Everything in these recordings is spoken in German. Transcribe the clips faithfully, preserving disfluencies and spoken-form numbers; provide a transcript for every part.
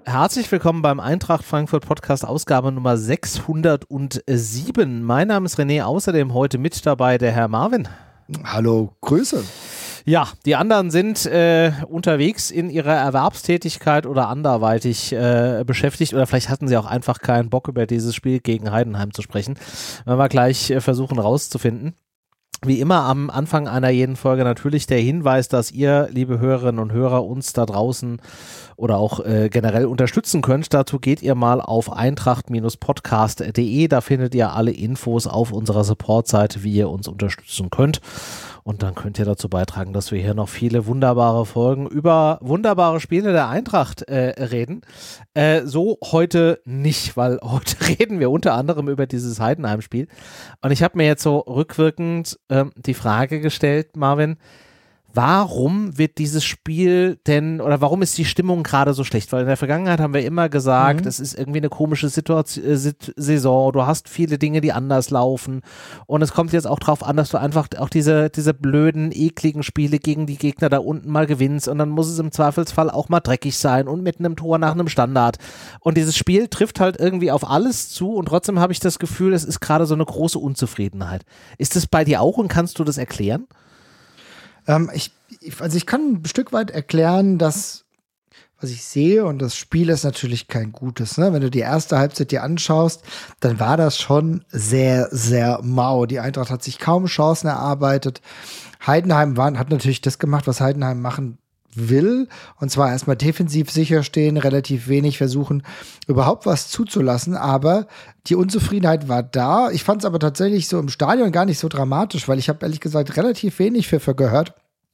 Herzlich willkommen beim Eintracht Frankfurt Podcast, Ausgabe Nummer sechshundertsieben. Mein Name ist René, außerdem heute mit dabei der Herr Marvin. Hallo, Grüße. Ja, die anderen sind äh, unterwegs in ihrer Erwerbstätigkeit oder anderweitig äh, beschäftigt, oder vielleicht hatten sie auch einfach keinen Bock, über dieses Spiel gegen Heidenheim zu sprechen. Werden wir gleich äh, versuchen rauszufinden. Wie immer am Anfang einer jeden Folge natürlich der Hinweis, dass ihr, liebe Hörerinnen und Hörer, uns da draußen oder auch äh, generell unterstützen könnt. Dazu geht ihr mal auf eintracht Podcast punkt de, da findet ihr alle Infos auf unserer Supportseite, wie ihr uns unterstützen könnt. Und dann könnt ihr dazu beitragen, dass wir hier noch viele wunderbare Folgen über wunderbare Spiele der Eintracht äh, reden. Äh, so heute nicht, weil heute reden wir unter anderem über dieses Heidenheim-Spiel. Und ich habe mir jetzt so rückwirkend ähm, die Frage gestellt, Marvin, warum wird dieses Spiel denn, oder warum ist die Stimmung gerade so schlecht? Weil in der Vergangenheit haben wir immer gesagt, es mhm. ist irgendwie eine komische Situation, äh, Saison, du hast viele Dinge, die anders laufen, und es kommt jetzt auch drauf an, dass du einfach auch diese, diese blöden, ekligen Spiele gegen die Gegner da unten mal gewinnst, und dann muss es im Zweifelsfall auch mal dreckig sein und mit einem Tor nach einem Standard. Und dieses Spiel trifft halt irgendwie auf alles zu, und trotzdem habe ich das Gefühl, es ist gerade so eine große Unzufriedenheit. Ist das bei dir auch, und kannst du das erklären? Ähm, ich, also ich kann ein Stück weit erklären, dass, was ich sehe, und das Spiel ist natürlich kein gutes, ne? Wenn du die erste Halbzeit dir anschaust, dann war das schon sehr, sehr mau. Die Eintracht hat sich kaum Chancen erarbeitet. Heidenheim war, hat natürlich das gemacht, was Heidenheim machen will, und zwar erstmal defensiv sicher stehen, relativ wenig versuchen, überhaupt was zuzulassen, aber die Unzufriedenheit war da. Ich fand es aber tatsächlich so im Stadion gar nicht so dramatisch, weil ich habe ehrlich gesagt relativ wenig Pfiffe gehört.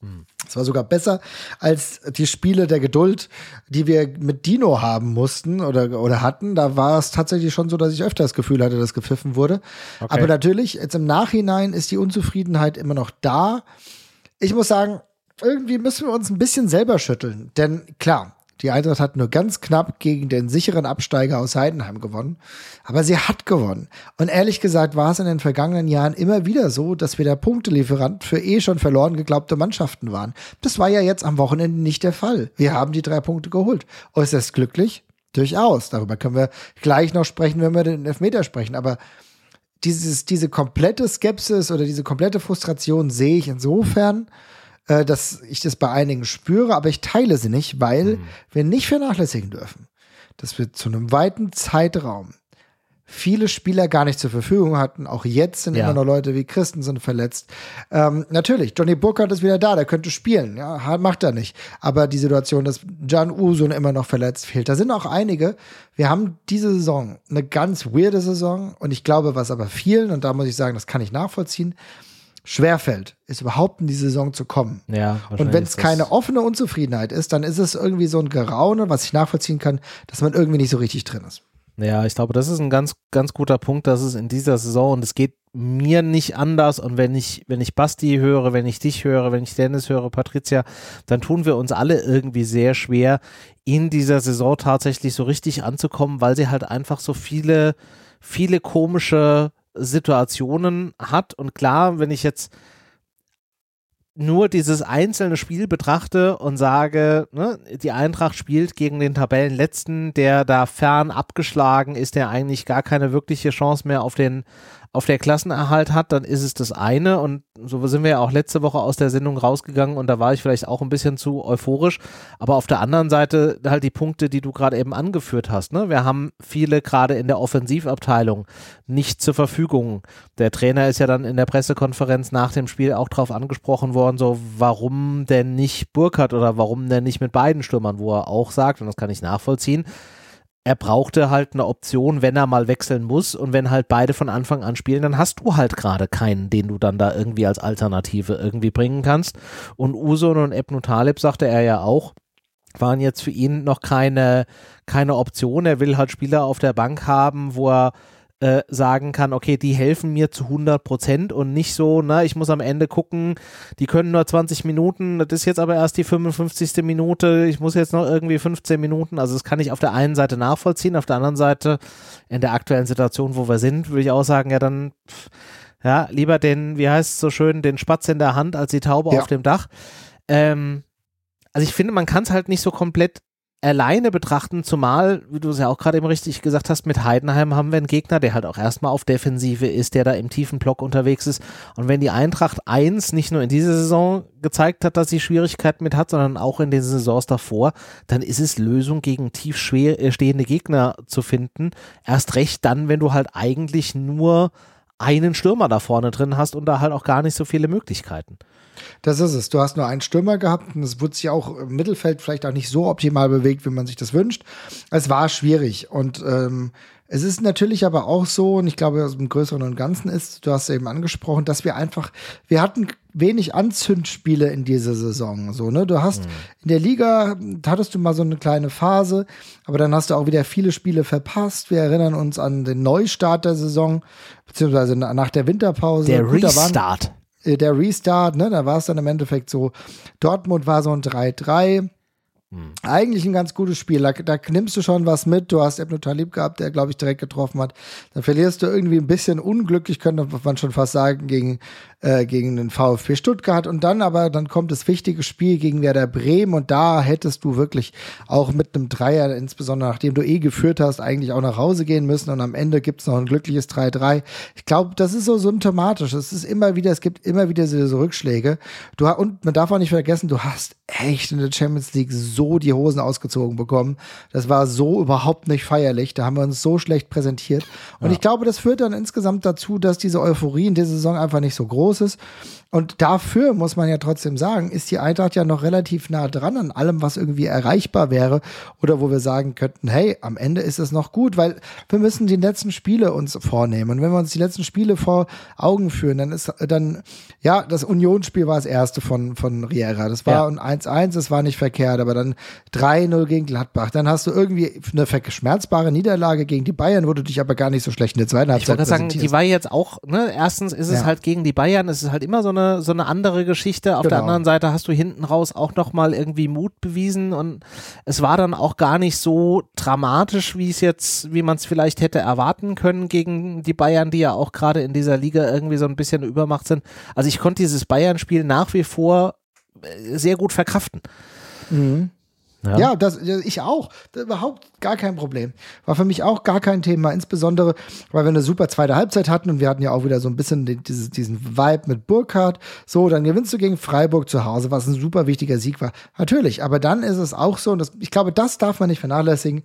Es war sogar besser als die Spiele der Geduld, die wir mit Dino haben mussten oder, oder hatten. Da war es tatsächlich schon so, dass ich öfter das Gefühl hatte, dass gepfiffen wurde. Okay. Aber natürlich, jetzt im Nachhinein ist die Unzufriedenheit immer noch da. Ich muss sagen, irgendwie müssen wir uns ein bisschen selber schütteln. Denn klar, die Eintracht hat nur ganz knapp gegen den sicheren Absteiger aus Heidenheim gewonnen. Aber sie hat gewonnen. Und ehrlich gesagt war es in den vergangenen Jahren immer wieder so, dass wir der Punktelieferant für eh schon verloren geglaubte Mannschaften waren. Das war ja jetzt am Wochenende nicht der Fall. Wir haben die drei Punkte geholt. Äußerst glücklich? Durchaus. Darüber können wir gleich noch sprechen, wenn wir den Elfmeter sprechen. Aber dieses, diese komplette Skepsis oder diese komplette Frustration sehe ich insofern, dass ich das bei einigen spüre, aber ich teile sie nicht, weil mhm. wir nicht vernachlässigen dürfen, dass wir zu einem weiten Zeitraum viele Spieler gar nicht zur Verfügung hatten. Auch jetzt sind ja. immer noch Leute wie Christensen verletzt. Ähm, natürlich, Johnny Burkhardt ist wieder da, der könnte spielen, ja, macht er nicht. Aber die Situation, dass Can Uzun immer noch verletzt fehlt, da sind auch einige. Wir haben diese Saison eine ganz weirde Saison, und ich glaube, was aber vielen, und da muss ich sagen, das kann ich nachvollziehen, schwerfällt, ist überhaupt in die Saison zu kommen. Ja, und wenn es keine offene Unzufriedenheit ist, dann ist es irgendwie so ein Geraune, was ich nachvollziehen kann, dass man irgendwie nicht so richtig drin ist. Ja, ich glaube, das ist ein ganz, ganz guter Punkt, dass es in dieser Saison, und es geht mir nicht anders, und wenn ich, wenn ich Basti höre, wenn ich dich höre, wenn ich Dennis höre, Patricia, dann tun wir uns alle irgendwie sehr schwer, in dieser Saison tatsächlich so richtig anzukommen, weil sie halt einfach so viele, viele komische Situationen hat. Und klar, wenn ich jetzt nur dieses einzelne Spiel betrachte und sage, ne, die Eintracht spielt gegen den Tabellenletzten, der da fern abgeschlagen ist, der eigentlich gar keine wirkliche Chance mehr auf den auf der Klassenerhalt hat, dann ist es das eine, und so sind wir ja auch letzte Woche aus der Sendung rausgegangen, und da war ich vielleicht auch ein bisschen zu euphorisch, aber auf der anderen Seite halt die Punkte, die du gerade eben angeführt hast, ne? Wir haben viele gerade in der Offensivabteilung nicht zur Verfügung. Der Trainer ist ja dann in der Pressekonferenz nach dem Spiel auch drauf angesprochen worden, so warum denn nicht Burkhardt oder warum denn nicht mit beiden Stürmern, wo er auch sagt, und das kann ich nachvollziehen, er brauchte halt eine Option, wenn er mal wechseln muss, und wenn halt beide von Anfang an spielen, dann hast du halt gerade keinen, den du dann da irgendwie als Alternative irgendwie bringen kannst. Und Uzun und Ebnu Taleb, sagte er ja auch, waren jetzt für ihn noch keine, keine Option. Er will halt Spieler auf der Bank haben, wo er äh, sagen kann, okay, die helfen mir zu hundert Prozent, und nicht so, na, ich muss am Ende gucken, die können nur zwanzig Minuten, das ist jetzt aber erst die fünfundfünfzigste Minute, ich muss jetzt noch irgendwie fünfzehn Minuten, also das kann ich auf der einen Seite nachvollziehen, auf der anderen Seite, in der aktuellen Situation, wo wir sind, würde ich auch sagen, ja dann, pff, ja, lieber den, wie heißt es so schön, den Spatz in der Hand als die Taube ja. auf dem Dach. Ähm, also ich finde, man kann es halt nicht so komplett alleine betrachten, zumal, wie du es ja auch gerade eben richtig gesagt hast, mit Heidenheim haben wir einen Gegner, der halt auch erstmal auf Defensive ist, der da im tiefen Block unterwegs ist. Und wenn die Eintracht eins nicht nur in dieser Saison gezeigt hat, dass sie Schwierigkeiten mit hat, sondern auch in den Saisons davor, dann ist es Lösung gegen tief schwer stehende Gegner zu finden. Erst recht dann, wenn du halt eigentlich nur einen Stürmer da vorne drin hast und da halt auch gar nicht so viele Möglichkeiten. Das ist es. Du hast nur einen Stürmer gehabt und es wurde sich auch im Mittelfeld vielleicht auch nicht so optimal bewegt, wie man sich das wünscht. Es war schwierig und ähm, es ist natürlich aber auch so, und ich glaube, im Größeren und Ganzen ist, du hast es eben angesprochen, dass wir einfach, wir hatten wenig Anzündspiele in dieser Saison. So, ne? Du hast mhm. in der Liga, hattest du mal so eine kleine Phase, aber dann hast du auch wieder viele Spiele verpasst. Wir erinnern uns an den Neustart der Saison, beziehungsweise nach der Winterpause. Der Gut, Restart. Der Restart, ne, da war es dann im Endeffekt so, Dortmund war so ein drei drei, hm. eigentlich ein ganz gutes Spiel, da, da nimmst du schon was mit, du hast Ebno Talib gehabt, der, glaube ich, direkt getroffen hat, dann verlierst du irgendwie ein bisschen unglücklich, könnte man schon fast sagen, gegen, äh, gegen den VfB Stuttgart und dann aber, dann kommt das wichtige Spiel gegen Werder Bremen und da hättest du wirklich auch mit einem Dreier, insbesondere nachdem du eh geführt hast, eigentlich auch nach Hause gehen müssen und am Ende gibt es noch ein glückliches drei drei. Ich glaube, das ist so symptomatisch, es ist immer wieder, es gibt immer wieder so, so Rückschläge. Du, und man darf auch nicht vergessen, du hast echt in der Champions League so die Hosen ausgezogen bekommen. Das war so überhaupt nicht feierlich. Da haben wir uns so schlecht präsentiert. Und ja. ich glaube, das führt dann insgesamt dazu, dass diese Euphorie in dieser Saison einfach nicht so groß ist. Und dafür muss man ja trotzdem sagen, ist die Eintracht ja noch relativ nah dran an allem, was irgendwie erreichbar wäre oder wo wir sagen könnten, hey, am Ende ist es noch gut, weil wir müssen die letzten Spiele uns vornehmen. Und wenn wir uns die letzten Spiele vor Augen führen, dann ist dann, ja, das Unionsspiel war das erste von, von Riera. Das war ein ja. eins eins, das war nicht verkehrt, aber dann drei null gegen Gladbach. Dann hast du irgendwie eine verschmerzbare Niederlage gegen die Bayern, wo du dich aber gar nicht so schlecht in der zweiten Halbzeit präsentierst. Ich wollte sagen, die war jetzt auch, ne, erstens ist es ja. halt gegen die Bayern, es ist halt immer so eine so eine andere Geschichte. Auf genau. der anderen Seite hast du hinten raus auch nochmal irgendwie Mut bewiesen und es war dann auch gar nicht so dramatisch, wie es jetzt, wie man es vielleicht hätte erwarten können gegen die Bayern, die ja auch gerade in dieser Liga irgendwie so ein bisschen Übermacht sind. Also ich konnte dieses Bayern-Spiel nach wie vor sehr gut verkraften. Mhm. Ja, ja das, ich auch. Das überhaupt gar kein Problem. War für mich auch gar kein Thema, insbesondere, weil wir eine super zweite Halbzeit hatten und wir hatten ja auch wieder so ein bisschen den, diesen, diesen Vibe mit Burkhardt. So, dann gewinnst du gegen Freiburg zu Hause, was ein super wichtiger Sieg war. Natürlich, aber dann ist es auch so, und das, ich glaube, das darf man nicht vernachlässigen.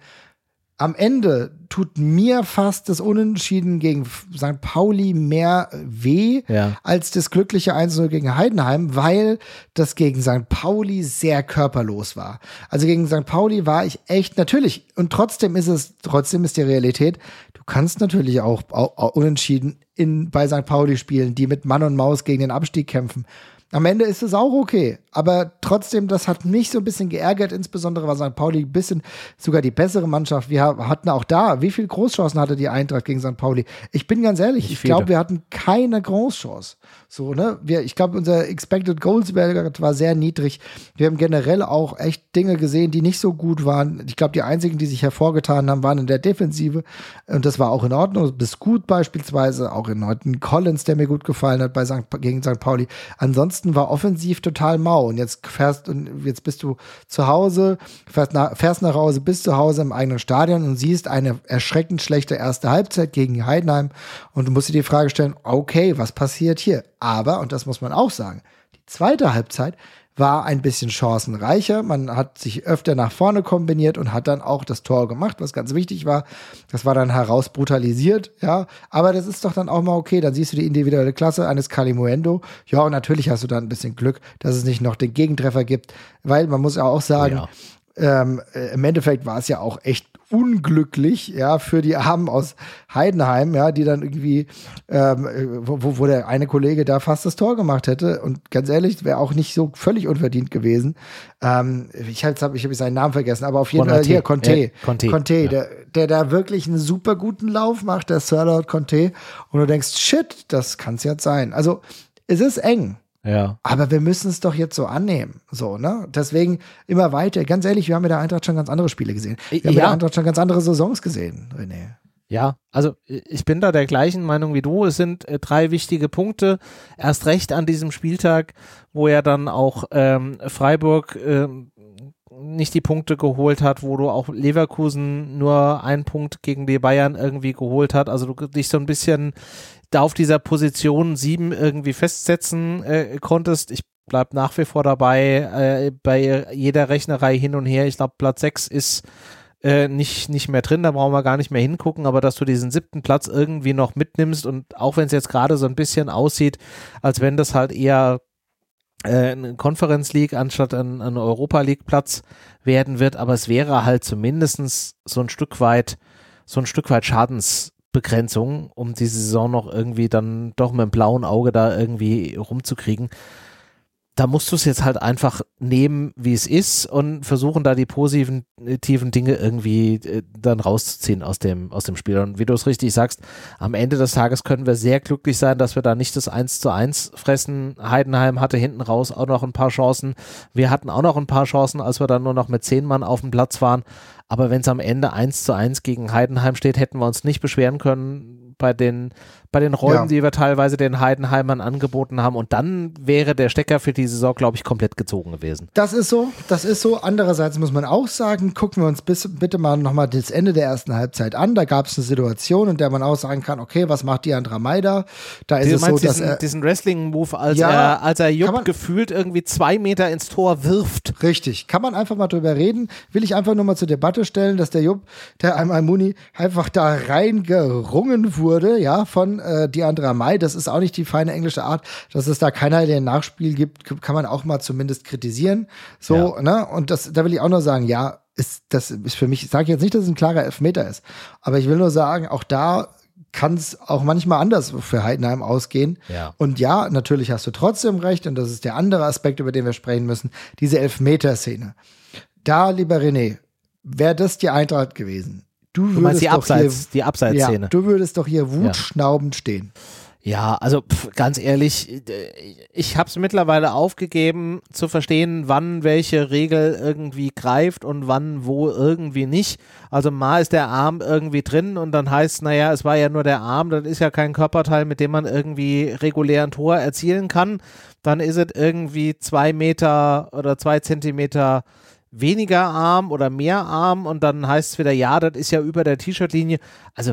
Am Ende tut mir fast das Unentschieden gegen Sankt Pauli mehr weh ja. als das glückliche eins null gegen Heidenheim, weil das gegen Sankt Pauli sehr körperlos war. Also gegen Sankt Pauli war ich echt, natürlich, und trotzdem ist es, trotzdem ist die Realität, du kannst natürlich auch, auch, auch unentschieden in, bei Sankt Pauli spielen, die mit Mann und Maus gegen den Abstieg kämpfen. Am Ende ist es auch okay, aber trotzdem, das hat mich so ein bisschen geärgert, insbesondere war Sankt Pauli ein bisschen sogar die bessere Mannschaft. Wir hatten auch da, wie viele Großchancen hatte die Eintracht gegen Sankt Pauli? Ich bin ganz ehrlich, ich glaube, wir hatten keine Großchance. So, ne? Wir, ich glaube, unser Expected Goals Wert war sehr niedrig. Wir haben generell auch echt Dinge gesehen, die nicht so gut waren. Ich glaube, die einzigen, die sich hervorgetan haben, waren in der Defensive. Und das war auch in Ordnung. Bis gut beispielsweise, auch in Ordnung. Collins, der mir gut gefallen hat bei Sankt, gegen Sankt Pauli. Ansonsten war offensiv total mau. Und jetzt fährst und jetzt bist du zu Hause, fährst nach, fährst nach Hause, bist zu Hause im eigenen Stadion und siehst eine erschreckend schlechte erste Halbzeit gegen Heidenheim. Und du musst dir die Frage stellen, okay, was passiert hier? Aber, und das muss man auch sagen, die zweite Halbzeit war ein bisschen chancenreicher. Man hat sich öfter nach vorne kombiniert und hat dann auch das Tor gemacht, was ganz wichtig war. Das war dann heraus brutalisiert, ja. Aber das ist doch dann auch mal okay. Dann siehst du die individuelle Klasse eines Kalimuendo. Ja, und natürlich hast du dann ein bisschen Glück, dass es nicht noch den Gegentreffer gibt, weil man muss ja auch sagen, ja. Ähm, äh, im Endeffekt war es ja auch echt unglücklich, ja, für die Armen aus Heidenheim, ja, die dann irgendwie, ähm, wo, wo der eine Kollege da fast das Tor gemacht hätte und ganz ehrlich, wäre auch nicht so völlig unverdient gewesen. Ähm, ich habe ich hab seinen Namen vergessen, aber auf jeden Fall, hier, Conte, äh, Conte, Conte ja. der, der da wirklich einen super guten Lauf macht, der Sir Lord Conte, und du denkst, shit, das kann's jetzt sein. Also, es ist eng. Ja. Aber wir müssen es doch jetzt so annehmen. So, ne? Deswegen immer weiter. Ganz ehrlich, wir haben mit der Eintracht schon ganz andere Spiele gesehen. Wir haben ja. mit der Eintracht schon ganz andere Saisons gesehen, René. Ja, also ich bin da der gleichen Meinung wie du. Es sind äh, drei wichtige Punkte. Erst recht an diesem Spieltag, wo ja dann auch ähm, Freiburg ähm, nicht die Punkte geholt hat, wo du auch Leverkusen nur einen Punkt gegen die Bayern irgendwie geholt hat. Also du dich so ein bisschen da auf dieser Position sieben irgendwie festsetzen äh, konntest. Ich bleib nach wie vor dabei, äh, bei jeder Rechnerei hin und her. Ich glaube, Platz sechs ist äh, nicht, nicht mehr drin, da brauchen wir gar nicht mehr hingucken, aber dass du diesen siebten Platz irgendwie noch mitnimmst und auch wenn es jetzt gerade so ein bisschen aussieht, als wenn das halt eher äh, eine Conference League anstatt ein, ein Europa League Platz werden wird, aber es wäre halt zumindest so ein Stück weit, so ein Stück weit Schadensbegrenzung, um die Saison noch irgendwie dann doch mit dem blauen Auge da irgendwie rumzukriegen. Da musst du es jetzt halt einfach nehmen, wie es ist und versuchen da die positiven tiefen Dinge irgendwie äh, dann rauszuziehen aus dem, aus dem Spiel. Und wie du es richtig sagst, am Ende des Tages können wir sehr glücklich sein, dass wir da nicht das eins zu eins fressen. Heidenheim hatte hinten raus auch noch ein paar Chancen. Wir hatten auch noch ein paar Chancen, als wir dann nur noch mit zehn Mann auf dem Platz waren. Aber wenn es am Ende eins zu eins gegen Heidenheim steht, hätten wir uns nicht beschweren können bei den, bei den Räumen, ja. die wir teilweise den Heidenheimern angeboten haben. Und dann wäre der Stecker für die Saison, glaube ich, komplett gezogen gewesen. Das ist so, das ist so. Andererseits muss man auch sagen, gucken wir uns bis, bitte mal nochmal das Ende der ersten Halbzeit an. Da gab es eine Situation, in der man auch sagen kann, okay, was macht die Andra Maida? Da ist du es meinst so, diesen, dass er diesen Wrestling-Move, als, ja, er, als er Jupp gefühlt irgendwie zwei Meter ins Tor wirft. Richtig. Kann man einfach mal drüber reden. Will ich einfach nur mal zur Debatte stellen, dass der Jupp, der einmal Muni, einfach da reingerungen wurde, ja, von äh, die Andra Mai. Das ist auch nicht die feine englische Art, dass es da keiner, der ein Nachspiel gibt, kann man auch mal zumindest kritisieren. So, ja. ne? Und das, da will ich auch nur sagen, ja, ist, das ist für mich, ich sage jetzt nicht, dass es ein klarer Elfmeter ist, aber ich will nur sagen, auch da kann es auch manchmal anders für Heidenheim ausgehen. Ja. Und ja, natürlich hast du trotzdem recht, und das ist der andere Aspekt, über den wir sprechen müssen, diese Elfmeter-Szene. Da, lieber René, wäre das die Eintracht gewesen. Du, du meinst die Abseits, hier, die Abseitsszene. Ja, du würdest doch hier wutschnaubend ja. stehen. Ja, also pf, ganz ehrlich, ich habe es mittlerweile aufgegeben zu verstehen, wann welche Regel irgendwie greift und wann wo irgendwie nicht. Also mal ist der Arm irgendwie drin und dann heißt, naja, es war ja nur der Arm, das ist ja kein Körperteil, mit dem man irgendwie regulär ein Tor erzielen kann. Dann ist es irgendwie zwei Meter oder zwei Zentimeter weniger Arm oder mehr Arm und dann heißt es wieder, ja, das ist ja über der T-Shirt-Linie. Also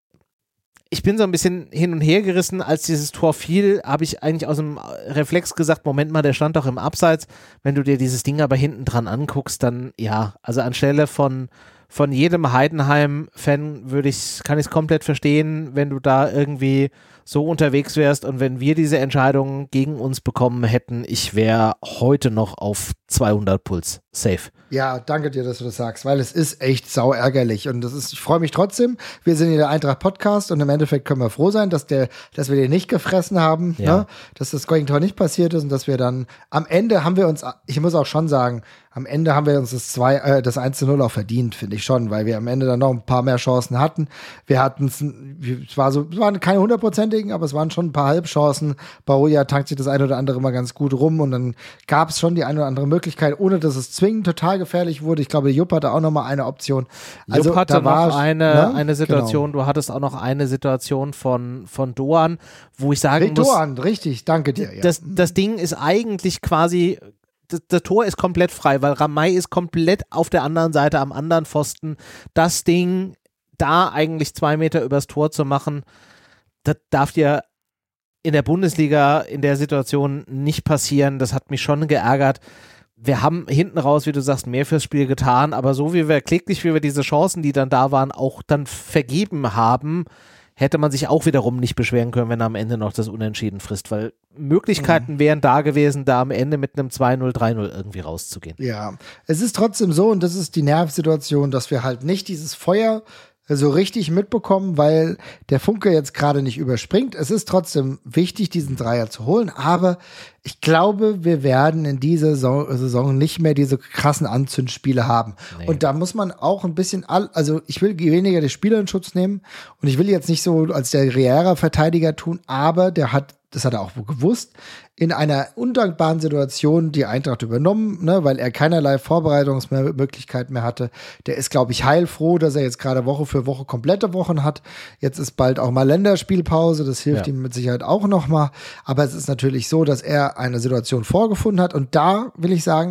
ich bin so ein bisschen hin und her gerissen, als dieses Tor fiel, habe ich eigentlich aus dem Reflex gesagt, Moment mal, der stand doch im Abseits. Wenn du dir dieses Ding aber hinten dran anguckst, dann ja, also anstelle von von jedem Heidenheim-Fan würde ich, kann ich es komplett verstehen, wenn du da irgendwie so unterwegs wärst und wenn wir diese Entscheidung gegen uns bekommen hätten, ich wäre heute noch auf zweihundert Puls. Safe. Ja, danke dir, dass du das sagst, weil es ist echt sau ärgerlich und das ist, ich freue mich trotzdem. Wir sind hier der Eintracht-Podcast und im Endeffekt können wir froh sein, dass der, dass wir den nicht gefressen haben, ja. ne? Dass das Gegentor nicht passiert ist und dass wir dann am Ende haben wir uns, ich muss auch schon sagen, am Ende haben wir uns das zwei, äh, das eins zu null auch verdient, finde ich schon, weil wir am Ende dann noch ein paar mehr Chancen hatten. Wir hatten es, es war so, es waren keine hundertprozentigen, aber es waren schon ein paar Halbchancen. Baroja tankt sich das eine oder andere mal ganz gut rum und dann gab es schon die eine oder andere Möglichkeit, ohne dass es zwingend total gefährlich wurde. Ich glaube, Jupp hatte auch noch mal eine Option. Also Jupp hatte da war noch eine, ne? eine Situation, genau. Du hattest auch noch eine Situation von, von Doan, wo ich sagen Rick muss, Doan, richtig, danke dir. Ja. Das, das Ding ist eigentlich quasi, das, das Tor ist komplett frei, weil Ramay ist komplett auf der anderen Seite am anderen Pfosten. Das Ding da eigentlich zwei Meter übers Tor zu machen, das darf dir in der Bundesliga in der Situation nicht passieren. Das hat mich schon geärgert. Wir haben hinten raus, wie du sagst, mehr fürs Spiel getan, aber so wie wir kläglich, wie wir diese Chancen, die dann da waren, auch dann vergeben haben, hätte man sich auch wiederum nicht beschweren können, wenn er am Ende noch das Unentschieden frisst, weil Möglichkeiten mhm. wären da gewesen, da am Ende mit einem zwei null, drei null irgendwie rauszugehen. Ja, es ist trotzdem so, und das ist die Nervsituation, dass wir halt nicht dieses Feuer so richtig mitbekommen, weil der Funke jetzt gerade nicht überspringt. Es ist trotzdem wichtig, diesen Dreier zu holen, aber ich glaube, wir werden in dieser Saison nicht mehr diese krassen Anzündspiele haben. Nee. Und da muss man auch ein bisschen, all, also ich will weniger den Spieler in Schutz nehmen und ich will jetzt nicht so als der Riera-Verteidiger tun, aber der hat, das hat er auch gewusst, in einer undankbaren Situation die Eintracht übernommen, ne, weil er keinerlei Vorbereitungsmöglichkeit mehr hatte. Der ist, glaube ich, heilfroh, dass er jetzt gerade Woche für Woche komplette Wochen hat. Jetzt ist bald auch mal Länderspielpause, das hilft ja. ihm mit Sicherheit auch noch mal. Aber es ist natürlich so, dass er eine Situation vorgefunden hat und da will ich sagen,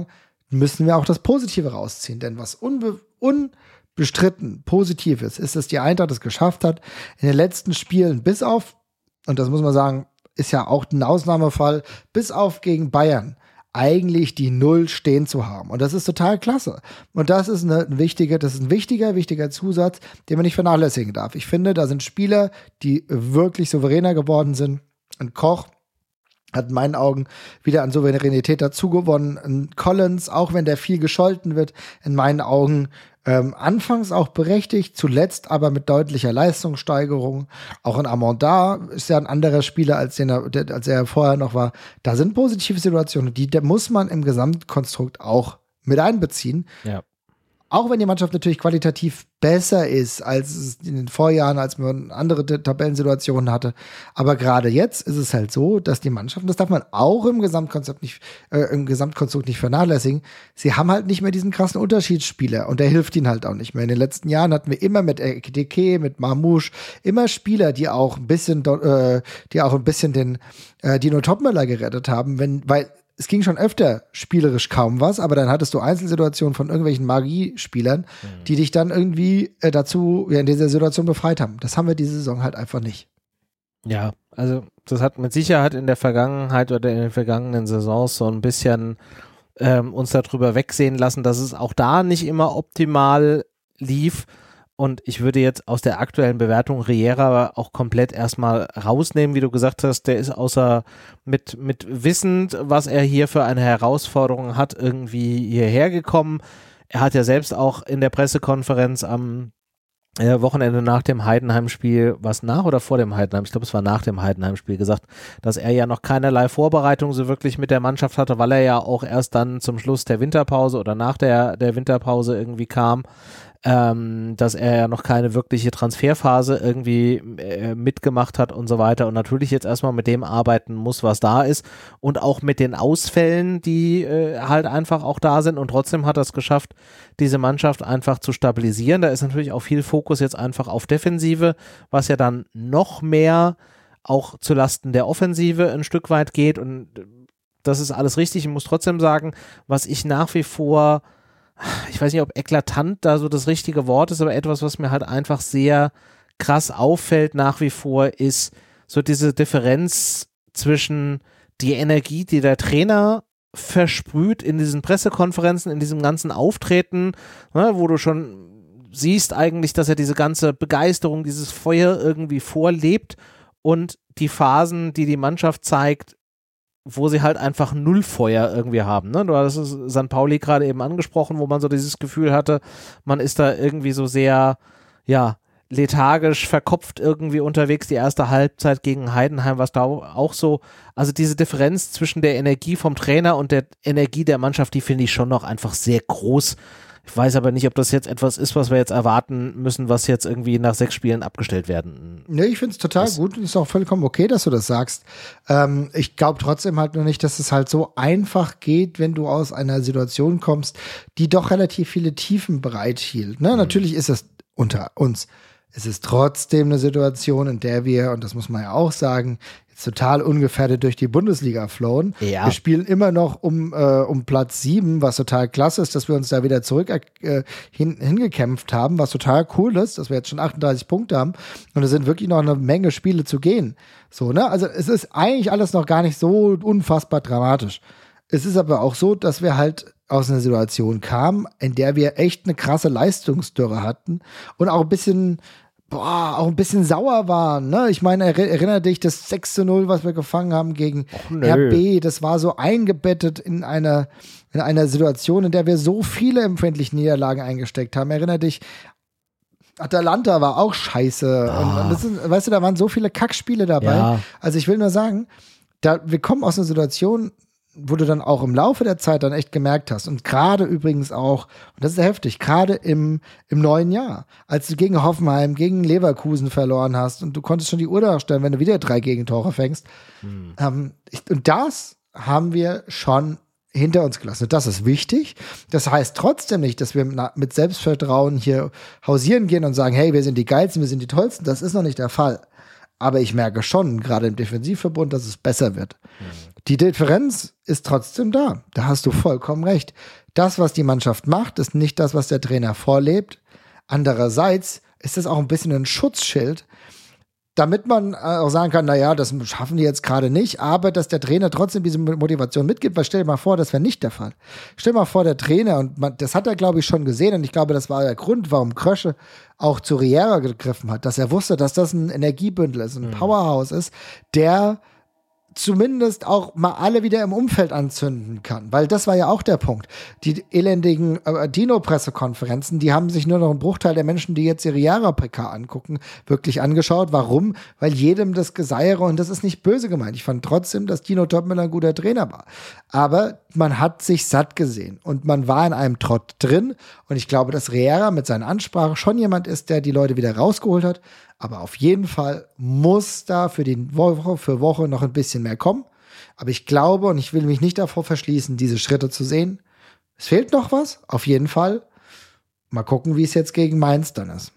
müssen wir auch das Positive rausziehen. Denn was unbe- unbestritten positiv ist, ist, dass die Eintracht es geschafft hat, in den letzten Spielen bis auf, und das muss man sagen, ist ja auch ein Ausnahmefall, bis auf gegen Bayern, eigentlich die Null stehen zu haben. Und das ist total klasse. Und das ist eine wichtige, das ist ein wichtiger, wichtiger Zusatz, den man nicht vernachlässigen darf. Ich finde, da sind Spieler, die wirklich souveräner geworden sind. Ein Koch hat in meinen Augen wieder an Souveränität dazugewonnen. Ein Collins, auch wenn der viel gescholten wird, in meinen Augen ähm, anfangs auch berechtigt, zuletzt aber mit deutlicher Leistungssteigerung. Auch ein Amanda ist ja ein anderer Spieler, als, den er, der, als er vorher noch war. Da sind positive Situationen, die da muss man im Gesamtkonstrukt auch mit einbeziehen. Ja. Auch wenn die Mannschaft natürlich qualitativ besser ist als es in den Vorjahren, als man andere Tabellensituationen hatte. Aber gerade jetzt ist es halt so, dass die Mannschaft, und das darf man auch im Gesamtkonzept nicht, äh, im Gesamtkonstrukt nicht vernachlässigen, sie haben halt nicht mehr diesen krassen Unterschiedsspieler und der hilft ihnen halt auch nicht mehr. In den letzten Jahren hatten wir immer mit Ekitike, mit Marmouche, immer Spieler, die auch ein bisschen, äh, die auch ein bisschen den äh, Dino Topmöller gerettet haben, wenn, weil es ging schon öfter spielerisch kaum was, aber dann hattest du Einzelsituationen von irgendwelchen Magiespielern, mhm. die dich dann irgendwie äh, dazu ja, in dieser Situation befreit haben. Das haben wir diese Saison halt einfach nicht. Ja, also das hat mit Sicherheit in der Vergangenheit oder in den vergangenen Saisons so ein bisschen ähm, uns darüber wegsehen lassen, dass es auch da nicht immer optimal lief. Und ich würde jetzt aus der aktuellen Bewertung Riera auch komplett erstmal rausnehmen, wie du gesagt hast, der ist außer mit, mit wissend, was er hier für eine Herausforderung hat, irgendwie hierher gekommen. Er hat ja selbst auch in der Pressekonferenz am äh, Wochenende nach dem Heidenheim-Spiel, was nach oder vor dem Heidenheim, ich glaube es war nach dem Heidenheim-Spiel gesagt, dass er ja noch keinerlei Vorbereitung so wirklich mit der Mannschaft hatte, weil er ja auch erst dann zum Schluss der Winterpause oder nach der, der Winterpause irgendwie kam. Ähm, dass er ja noch keine wirkliche Transferphase irgendwie äh, mitgemacht hat und so weiter und natürlich jetzt erstmal mit dem arbeiten muss, was da ist und auch mit den Ausfällen, die äh, halt einfach auch da sind und trotzdem hat er es geschafft, diese Mannschaft einfach zu stabilisieren. Da ist natürlich auch viel Fokus jetzt einfach auf Defensive, was ja dann noch mehr auch zulasten der Offensive ein Stück weit geht und das ist alles richtig. Ich muss trotzdem sagen, was ich nach wie vor ich weiß nicht, ob eklatant da so das richtige Wort ist, aber etwas, was mir halt einfach sehr krass auffällt nach wie vor, ist so diese Differenz zwischen die Energie, die der Trainer versprüht in diesen Pressekonferenzen, in diesem ganzen Auftreten, ne, wo du schon siehst eigentlich, dass er diese ganze Begeisterung, dieses Feuer irgendwie vorlebt und die Phasen, die die Mannschaft zeigt, wo sie halt einfach null Feuer irgendwie haben. Ne? Du hast Sankt Pauli gerade eben angesprochen, wo man so dieses Gefühl hatte, man ist da irgendwie so sehr, ja, lethargisch, verkopft irgendwie unterwegs. Die erste Halbzeit gegen Heidenheim war da auch so. Also diese Differenz zwischen der Energie vom Trainer und der Energie der Mannschaft, die finde ich schon noch einfach sehr groß. Ich weiß aber nicht, ob das jetzt etwas ist, was wir jetzt erwarten müssen, was jetzt irgendwie nach sechs Spielen abgestellt werden. Nee, ich finde es total das gut und ist auch vollkommen okay, dass du das sagst. Ähm, ich glaube trotzdem halt nur nicht, dass es halt so einfach geht, wenn du aus einer Situation kommst, die doch relativ viele Tiefen bereithielt. Ne? Mhm. Natürlich ist es unter uns. Es ist trotzdem eine Situation, in der wir, und das muss man ja auch sagen, jetzt total ungefährdet durch die Bundesliga flohen. Ja. Wir spielen immer noch um, äh, um Platz sieben, was total klasse ist, dass wir uns da wieder zurück äh, hin, hingekämpft haben, was total cool ist, dass wir jetzt schon achtunddreißig Punkte haben und es sind wirklich noch eine Menge Spiele zu gehen. So, ne? Also es ist eigentlich alles noch gar nicht so unfassbar dramatisch. Es ist aber auch so, dass wir halt aus einer Situation kamen, in der wir echt eine krasse Leistungsdürre hatten und auch ein bisschen boah, auch ein bisschen sauer waren, ne? Ich meine, er, erinnere dich, das sechs zu null, was wir gefangen haben gegen R B, das war so eingebettet in einer, in einer Situation, in der wir so viele empfindliche Niederlagen eingesteckt haben. Erinnere dich, Atalanta war auch scheiße. Ah. Und, und das ist, weißt du, da waren so viele Kackspiele dabei. Ja. Also ich will nur sagen, da, wir kommen aus einer Situation, wo du dann auch im Laufe der Zeit dann echt gemerkt hast und gerade übrigens auch, und das ist heftig, gerade im, im neuen Jahr, als du gegen Hoffenheim, gegen Leverkusen verloren hast und du konntest schon die Uhr darstellen, wenn du wieder drei Gegentore fängst. Hm. Ähm, ich, und das haben wir schon hinter uns gelassen. Und das ist wichtig. Das heißt trotzdem nicht, dass wir mit Selbstvertrauen hier hausieren gehen und sagen, hey, wir sind die Geilsten, wir sind die Tollsten. Das ist noch nicht der Fall. Aber ich merke schon, gerade im Defensivverbund, dass es besser wird. Mhm. Die Differenz ist trotzdem da. Da hast du vollkommen recht. Das, was die Mannschaft macht, ist nicht das, was der Trainer vorlebt. Andererseits ist es auch ein bisschen ein Schutzschild, damit man auch sagen kann, naja, das schaffen die jetzt gerade nicht, aber dass der Trainer trotzdem diese Motivation mitgibt, weil stell dir mal vor, das wäre nicht der Fall. Stell dir mal vor, der Trainer, und man, das hat er, glaube ich, schon gesehen, und ich glaube, das war der Grund, warum Krösche auch zu Riera gegriffen hat, dass er wusste, dass das ein Energiebündel ist, ein Powerhouse ist, der zumindest auch mal alle wieder im Umfeld anzünden kann. Weil das war ja auch der Punkt. Die elendigen äh, Dino-Pressekonferenzen, die haben sich nur noch ein Bruchteil der Menschen, die jetzt ihre Riera-P K angucken, wirklich angeschaut. Warum? Weil jedem das Geseiere, und das ist nicht böse gemeint. Ich fand trotzdem, dass Dino Topmöller ein guter Trainer war. Aber man hat sich satt gesehen und man war in einem Trott drin. Und ich glaube, dass Riera mit seinen Ansprachen schon jemand ist, der die Leute wieder rausgeholt hat. Aber auf jeden Fall muss da für die Woche für Woche noch ein bisschen mehr kommen. Aber ich glaube, und ich will mich nicht davor verschließen, diese Schritte zu sehen. Es fehlt noch was, auf jeden Fall. Mal gucken, wie es jetzt gegen Mainz dann ist.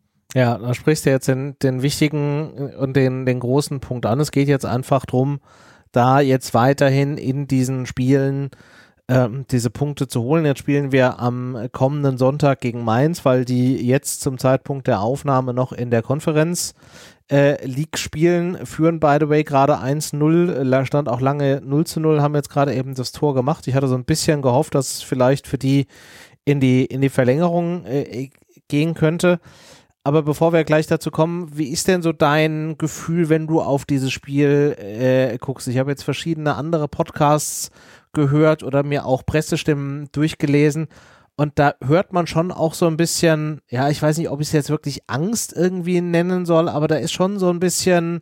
Ja, da sprichst du jetzt den, den wichtigen und den, den großen Punkt an. Es geht jetzt einfach drum, da jetzt weiterhin in diesen Spielen ähm, diese Punkte zu holen. Jetzt spielen wir am kommenden Sonntag gegen Mainz, weil die jetzt zum Zeitpunkt der Aufnahme noch in der Konferenz äh, League spielen, führen by the way gerade eins null, stand auch lange null zu null, haben jetzt gerade eben das Tor gemacht. Ich hatte so ein bisschen gehofft, dass es vielleicht für die in die, in die Verlängerung äh, gehen könnte. Aber bevor wir gleich dazu kommen, wie ist denn so dein Gefühl, wenn du auf dieses Spiel äh, guckst? Ich habe jetzt verschiedene andere Podcasts gehört oder mir auch Pressestimmen durchgelesen, und da hört man schon auch so ein bisschen, ja, ich weiß nicht, ob ich es jetzt wirklich Angst irgendwie nennen soll, aber da ist schon so ein bisschen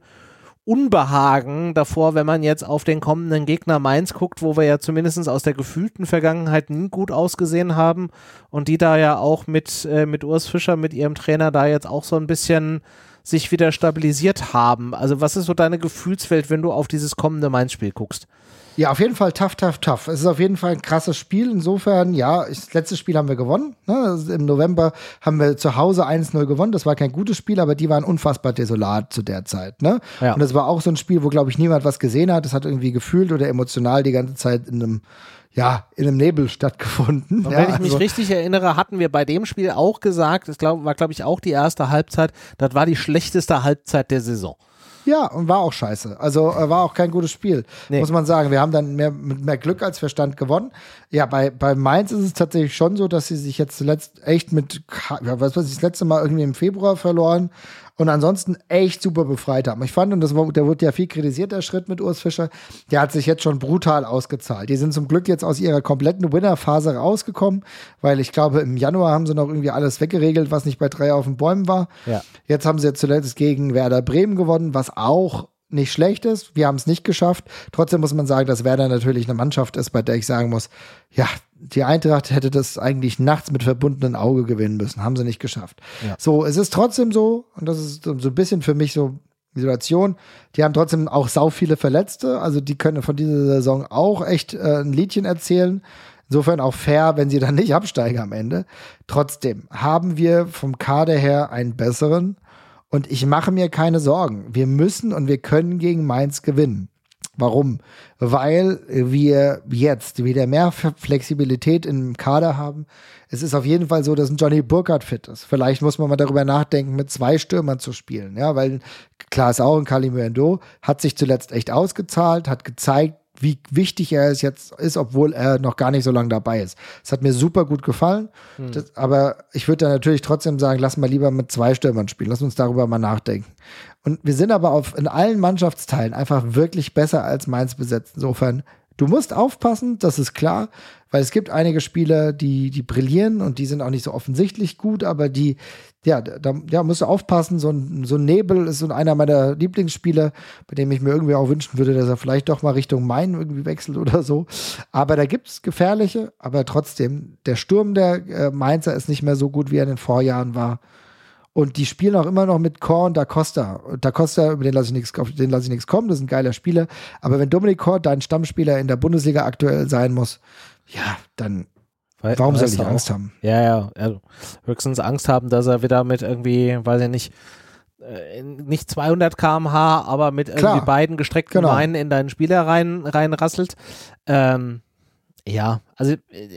Unbehagen davor, wenn man jetzt auf den kommenden Gegner Mainz guckt, wo wir ja zumindest aus der gefühlten Vergangenheit nie gut ausgesehen haben und die da ja auch mit, äh, mit Urs Fischer, mit ihrem Trainer da jetzt auch so ein bisschen sich wieder stabilisiert haben. Also was ist so deine Gefühlswelt, wenn du auf dieses kommende Mainz-Spiel guckst? Ja, auf jeden Fall tough, tough, tough. Es ist auf jeden Fall ein krasses Spiel. Insofern, ja, das letzte Spiel haben wir gewonnen. Ne? Also im November haben wir zu Hause eins null gewonnen. Das war kein gutes Spiel, aber die waren unfassbar desolat zu der Zeit. Ne? Ja. Und das war auch so ein Spiel, wo, glaube ich, niemand was gesehen hat. Das hat irgendwie gefühlt oder emotional die ganze Zeit in einem, ja, in einem Nebel stattgefunden. Und ja, wenn ich mich also richtig erinnere, hatten wir bei dem Spiel auch gesagt, das glaub, war, glaube ich, auch die erste Halbzeit, das war die schlechteste Halbzeit der Saison. Ja, und war auch scheiße. Also äh, war auch kein gutes Spiel, nee. Muss man sagen. Wir haben dann mehr, mit mehr Glück als Verstand gewonnen. Ja, bei, bei Mainz ist es tatsächlich schon so, dass sie sich jetzt zuletzt echt mit, ja, was weiß ich, das letzte Mal irgendwie im Februar verloren und ansonsten echt super befreit haben. Ich fand, und das war, der wurde ja viel kritisiert, der Schritt mit Urs Fischer, der hat sich jetzt schon brutal ausgezahlt. Die sind zum Glück jetzt aus ihrer kompletten Winnerphase rausgekommen, weil ich glaube, im Januar haben sie noch irgendwie alles weggeregelt, was nicht bei drei auf den Bäumen war. Ja. Jetzt haben sie jetzt zuletzt gegen Werder Bremen gewonnen, was auch nicht schlecht ist. Wir haben es nicht geschafft. Trotzdem muss man sagen, dass Werder natürlich eine Mannschaft ist, bei der ich sagen muss, ja, die Eintracht hätte das eigentlich nachts mit verbundenem Auge gewinnen müssen. Haben sie nicht geschafft. Ja. So, es ist trotzdem so, und das ist so ein bisschen für mich so die Situation, die haben trotzdem auch sau viele Verletzte. Also die können von dieser Saison auch echt äh, ein Liedchen erzählen. Insofern auch fair, wenn sie dann nicht absteigen am Ende. Trotzdem haben wir vom Kader her einen besseren. Und ich mache mir keine Sorgen. Wir müssen und wir können gegen Mainz gewinnen. Warum? Weil wir jetzt wieder mehr Flexibilität im Kader haben. Es ist auf jeden Fall so, dass ein Johnny Burkhardt fit ist. Vielleicht muss man mal darüber nachdenken, mit zwei Stürmern zu spielen. Ja, weil klar ist auch ein Kalimundo, hat sich zuletzt echt ausgezahlt, hat gezeigt, wie wichtig er es jetzt ist, obwohl er noch gar nicht so lange dabei ist. Das hat mir super gut gefallen, hm. das, aber ich würde da natürlich trotzdem sagen, lass mal lieber mit zwei Stürmern spielen, lass uns darüber mal nachdenken. Und wir sind aber auf, in allen Mannschaftsteilen einfach wirklich besser als Mainz besetzt. Insofern, du musst aufpassen, das ist klar, weil es gibt einige Spieler, die, die brillieren und die sind auch nicht so offensichtlich gut, aber die, ja, da ja, musst du aufpassen. So ein, so ein Nebel ist so einer meiner Lieblingsspieler, bei dem ich mir irgendwie auch wünschen würde, dass er vielleicht doch mal Richtung Main irgendwie wechselt oder so. Aber da gibt es gefährliche, aber trotzdem, der Sturm der äh, Mainzer ist nicht mehr so gut, wie er in den Vorjahren war. Und die spielen auch immer noch mit Kor und Da Costa. Und Da Costa, über den lasse ich nichts, den lasse ich nichts kommen, das ist ein geiler Spieler. Aber wenn Dominik Kor dein Stammspieler in der Bundesliga aktuell sein muss, ja, dann Weil, warum soll ich Angst haben? Ja, ja, also höchstens Angst haben, dass er wieder mit irgendwie, weiß ich nicht, äh, nicht zweihundert Kilometer pro Stunde, aber mit irgendwie Klar. beiden gestreckten genau. Beinen in deinen Spieler rein, reinrasselt. Ähm, ja, also ich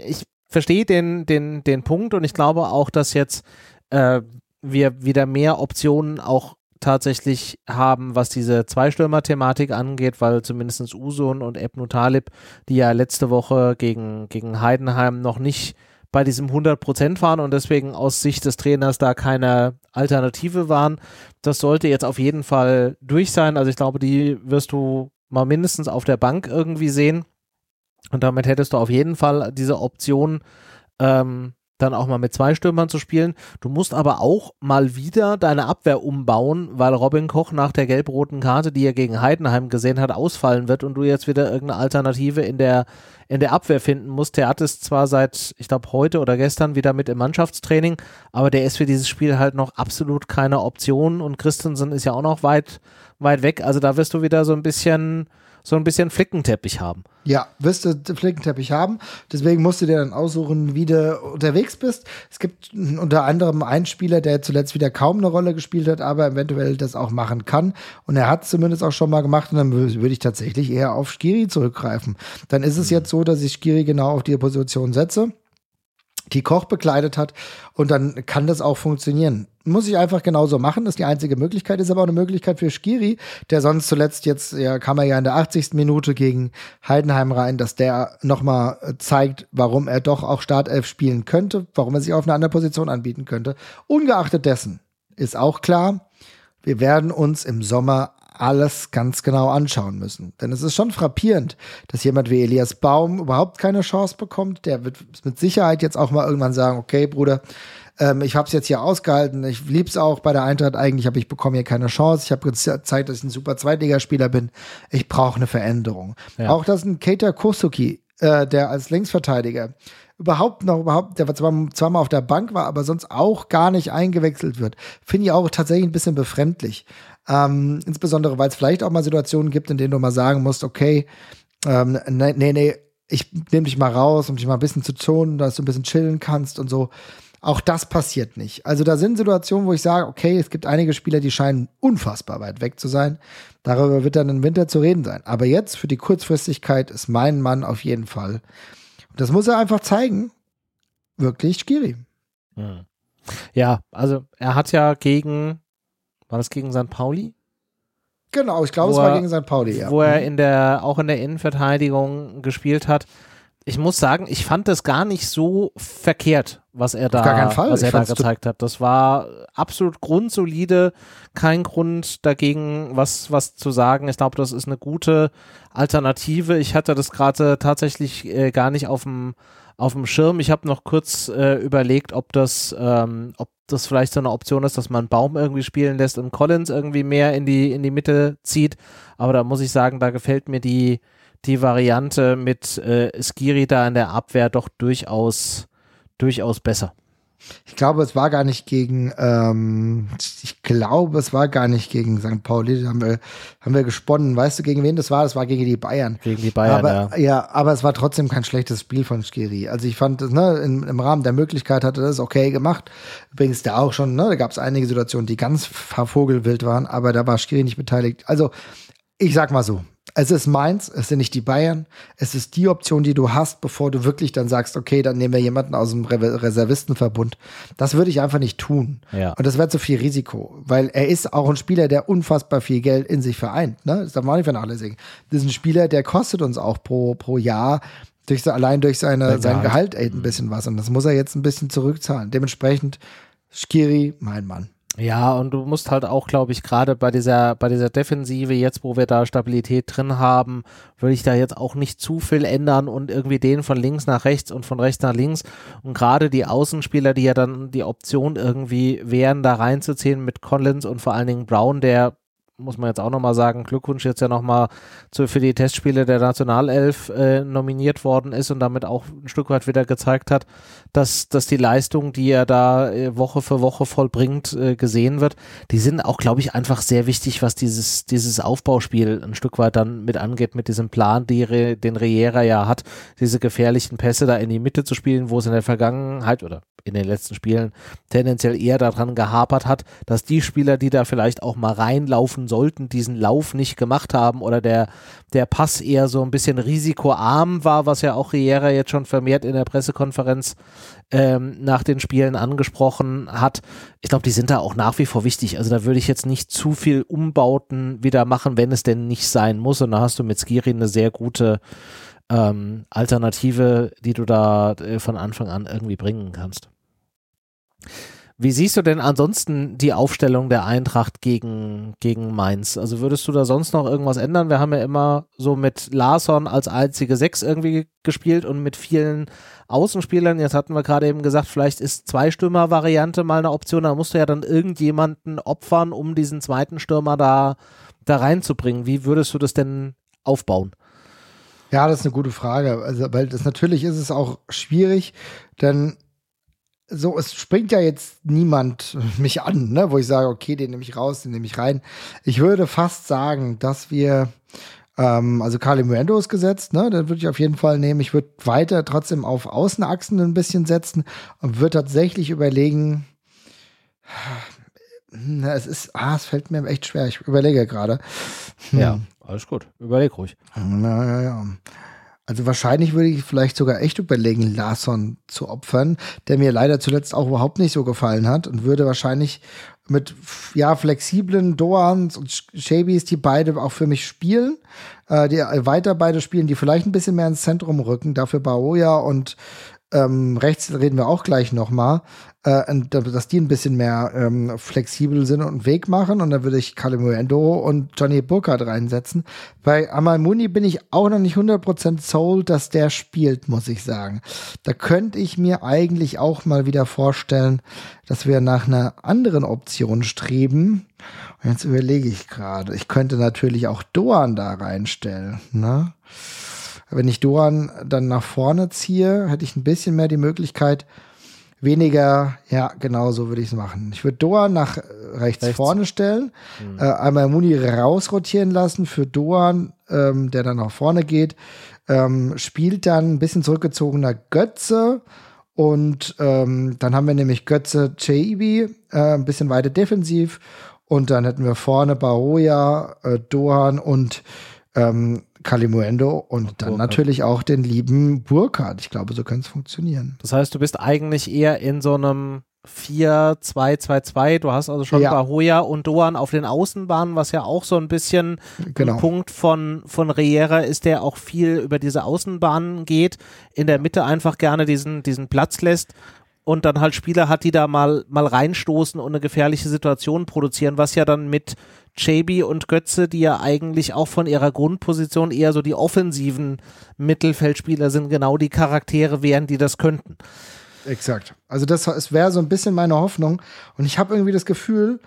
verstehe den, den, den Punkt und ich glaube auch, dass jetzt äh, wir wieder mehr Optionen auch tatsächlich haben, was diese Zweistürmer-Thematik angeht, weil zumindest Usun und Ebnu Talib, die ja letzte Woche gegen, gegen Heidenheim noch nicht bei diesem hundert Prozent waren und deswegen aus Sicht des Trainers da keine Alternative waren. Das sollte jetzt auf jeden Fall durch sein. Also ich glaube, die wirst du mal mindestens auf der Bank irgendwie sehen und damit hättest du auf jeden Fall diese Option, ähm, dann auch mal mit zwei Stürmern zu spielen. Du musst aber auch mal wieder deine Abwehr umbauen, weil Robin Koch nach der gelb-roten Karte, die er gegen Heidenheim gesehen hat, ausfallen wird und du jetzt wieder irgendeine Alternative in der, in der Abwehr finden musst. Der hat es zwar seit, ich glaube, heute oder gestern wieder mit im Mannschaftstraining, aber der ist für dieses Spiel halt noch absolut keine Option und Christensen ist ja auch noch weit, weit weg. Also da wirst du wieder so ein bisschen so ein bisschen Flickenteppich haben. Ja, wirst du Flickenteppich haben. Deswegen musst du dir dann aussuchen, wie du unterwegs bist. Es gibt unter anderem einen Spieler, der zuletzt wieder kaum eine Rolle gespielt hat, aber eventuell das auch machen kann. Und er hat es zumindest auch schon mal gemacht. Und dann würde ich tatsächlich eher auf Skiri zurückgreifen. Dann ist es jetzt so, dass ich Skiri genau auf die Position setze, die Koch bekleidet hat, und dann kann das auch funktionieren. Muss ich einfach genauso machen, das ist die einzige Möglichkeit, ist aber auch eine Möglichkeit für Skiri, der sonst zuletzt jetzt, ja, kam er ja in der achtzigsten Minute gegen Heidenheim rein, dass der nochmal zeigt, warum er doch auch Startelf spielen könnte, warum er sich auf eine andere Position anbieten könnte. Ungeachtet dessen ist auch klar, wir werden uns im Sommer alles ganz genau anschauen müssen. Denn es ist schon frappierend, dass jemand wie Elias Baum überhaupt keine Chance bekommt. Der wird mit Sicherheit jetzt auch mal irgendwann sagen, okay, Bruder, ähm, ich habe es jetzt hier ausgehalten, ich lieb's auch bei der Eintracht eigentlich, aber ich bekomme hier keine Chance. Ich habe gezeigt, dass ich ein super Zweitligaspieler bin. Ich brauche eine Veränderung. Ja. Auch dass ein Keita Kosugi, äh, der als Linksverteidiger überhaupt noch, überhaupt, der zwar, zwar mal auf der Bank war, aber sonst auch gar nicht eingewechselt wird, finde ich auch tatsächlich ein bisschen befremdlich. Ähm, insbesondere, weil es vielleicht auch mal Situationen gibt, in denen du mal sagen musst, okay, ähm, nee, nee, nee, ich nehme dich mal raus, um dich mal ein bisschen zu schonen, dass du ein bisschen chillen kannst und so. Auch das passiert nicht. Also da sind Situationen, wo ich sage, okay, es gibt einige Spieler, die scheinen unfassbar weit weg zu sein. Darüber wird dann im Winter zu reden sein. Aber jetzt für die Kurzfristigkeit ist mein Mann auf jeden Fall. Und das muss er einfach zeigen. Wirklich Skiri. Hm. Ja, also er hat ja gegen, war das gegen Sankt Pauli? Genau, ich glaube, es war gegen Sankt Pauli, ja. Wo er in der, auch in der Innenverteidigung gespielt hat. Ich muss sagen, ich fand das gar nicht so verkehrt, was er da, Auf gar keinen Fall. was er da gezeigt hat. Das war absolut grundsolide, kein Grund dagegen, was, was zu sagen. Ich glaube, das ist eine gute Alternative. Ich hatte das gerade tatsächlich äh, gar nicht auf dem auf dem Schirm. Ich habe noch kurz äh, überlegt, ob das, ähm, ob das vielleicht so eine Option ist, dass man Baum irgendwie spielen lässt und Collins irgendwie mehr in die in die Mitte zieht. Aber da muss ich sagen, da gefällt mir die die Variante mit äh, Skiri da in der Abwehr doch durchaus, durchaus besser. Ich glaube, es war gar nicht gegen, ähm, ich glaube, es war gar nicht gegen Sankt Pauli, da haben wir, haben wir gesponnen. Weißt du, gegen wen das war? Das war gegen die Bayern. Gegen die Bayern, aber, ja. Ja, aber es war trotzdem kein schlechtes Spiel von Skiri. Also ich fand, ne, in, im Rahmen der Möglichkeit hat er das okay gemacht. Übrigens da auch schon, ne, da gab es einige Situationen, die ganz vogelwild waren, aber da war Skiri nicht beteiligt. Also, ich sag mal so, es ist Mainz, es sind nicht die Bayern, es ist die Option, die du hast, bevor du wirklich dann sagst, okay, dann nehmen wir jemanden aus dem Re- Reservistenverbund. Das würde ich einfach nicht tun. Ja. Und das wäre zu viel Risiko, weil er ist auch ein Spieler, der unfassbar viel Geld in sich vereint. Ne? Das darf man auch nicht vernachlässigen. Das ist ein Spieler, der kostet uns auch pro, pro Jahr durch, allein durch seine, sein Gehalt ey, ein bisschen was. Und das muss er jetzt ein bisschen zurückzahlen. Dementsprechend Skiri, mein Mann. Ja, und du musst halt auch, glaube ich, gerade bei dieser, bei dieser Defensive, jetzt wo wir da Stabilität drin haben, würde ich da jetzt auch nicht zu viel ändern und irgendwie den von links nach rechts und von rechts nach links. Und gerade die Außenspieler, die ja dann die Option irgendwie wären, da reinzuziehen mit Collins und vor allen Dingen Brown, der, muss man jetzt auch nochmal sagen, Glückwunsch jetzt ja nochmal für die Testspiele der Nationalelf äh, nominiert worden ist und damit auch ein Stück weit wieder gezeigt hat, dass, dass die Leistung, die er da äh, Woche für Woche vollbringt, äh, gesehen wird. Die sind auch, glaube ich, einfach sehr wichtig, was dieses, dieses Aufbauspiel ein Stück weit dann mit angeht, mit diesem Plan, die Re, den Riera ja hat, diese gefährlichen Pässe da in die Mitte zu spielen, wo es in der Vergangenheit oder in den letzten Spielen tendenziell eher daran gehapert hat, dass die Spieler, die da vielleicht auch mal reinlaufen sollten, diesen Lauf nicht gemacht haben oder der, der Pass eher so ein bisschen risikoarm war, was ja auch Riera jetzt schon vermehrt in der Pressekonferenz ähm, nach den Spielen angesprochen hat. Ich glaube, die sind da auch nach wie vor wichtig. Also da würde ich jetzt nicht zu viel Umbauten wieder machen, wenn es denn nicht sein muss. Und da hast du mit Skiri eine sehr gute ähm, Alternative, die du da äh, von Anfang an irgendwie bringen kannst. Wie siehst du denn ansonsten die Aufstellung der Eintracht gegen, gegen Mainz? Also würdest du da sonst noch irgendwas ändern? Wir haben ja immer so mit Larsson als einzige Sechs irgendwie gespielt und mit vielen Außenspielern. Jetzt hatten wir gerade eben gesagt, vielleicht ist Zwei-Stürmer-Variante mal eine Option. Da musst du ja dann irgendjemanden opfern, um diesen zweiten Stürmer da, da reinzubringen. Wie würdest du das denn aufbauen? Ja, das ist eine gute Frage. Also, weil das natürlich ist es auch schwierig, denn so, es springt ja jetzt niemand mich an, ne, wo ich sage, okay, den nehme ich raus, den nehme ich rein. Ich würde fast sagen, dass wir, ähm, also Kalimuendo ist gesetzt, ne, den würde ich auf jeden Fall nehmen. Ich würde weiter trotzdem auf Außenachsen ein bisschen setzen und würde tatsächlich überlegen, na, es ist, ah, es fällt mir echt schwer, ich überlege gerade. Hm. Ja, alles gut, überleg ruhig. Na, ja, ja. Also wahrscheinlich würde ich vielleicht sogar echt überlegen, Larsson zu opfern, der mir leider zuletzt auch überhaupt nicht so gefallen hat und würde wahrscheinlich mit ja flexiblen Doans und Shabys, die beide auch für mich spielen, äh, die weiter beide spielen, die vielleicht ein bisschen mehr ins Zentrum rücken, dafür Baoja und ähm, rechts reden wir auch gleich nochmal, äh, dass die ein bisschen mehr ähm, flexibel sind und einen Weg machen. Und dann würde ich Kalimuendo und Johnny Burkhardt reinsetzen. Bei Amal Mouni bin ich auch noch nicht hundert Prozent sold, dass der spielt, muss ich sagen. Da könnte ich mir eigentlich auch mal wieder vorstellen, dass wir nach einer anderen Option streben. Und jetzt überlege ich gerade, ich könnte natürlich auch Doan da reinstellen, ne? Wenn ich Doan dann nach vorne ziehe, hätte ich ein bisschen mehr die Möglichkeit, weniger, ja, genau so würde ich es machen. Ich würde Doan nach rechts, rechts. vorne stellen, mhm. äh, einmal Mouni rausrotieren lassen für Doan, ähm, der dann nach vorne geht, ähm, spielt dann ein bisschen zurückgezogener Götze und ähm, dann haben wir nämlich Götze, Cheibi, äh, ein bisschen weiter defensiv und dann hätten wir vorne Baoja, äh, Doan und ähm, Kalimuendo und, und dann Burkhardt. Natürlich auch den lieben Burkhardt. Ich glaube, so könnte es funktionieren. Das heißt, du bist eigentlich eher in so einem vier zwei zwei zwei. Du hast also schon ja. Bahoja und Doan auf den Außenbahnen, was ja auch so ein bisschen genau. ein Punkt von, von Riera ist, der auch viel über diese Außenbahnen geht, in der Mitte einfach gerne diesen, diesen Platz lässt und dann halt Spieler hat, die da mal, mal reinstoßen und eine gefährliche Situation produzieren, was ja dann mit Chaibi und Götze, die ja eigentlich auch von ihrer Grundposition eher so die offensiven Mittelfeldspieler sind, genau die Charaktere wären, die das könnten. Exakt. Also das es wäre so ein bisschen meine Hoffnung und ich habe irgendwie das Gefühl,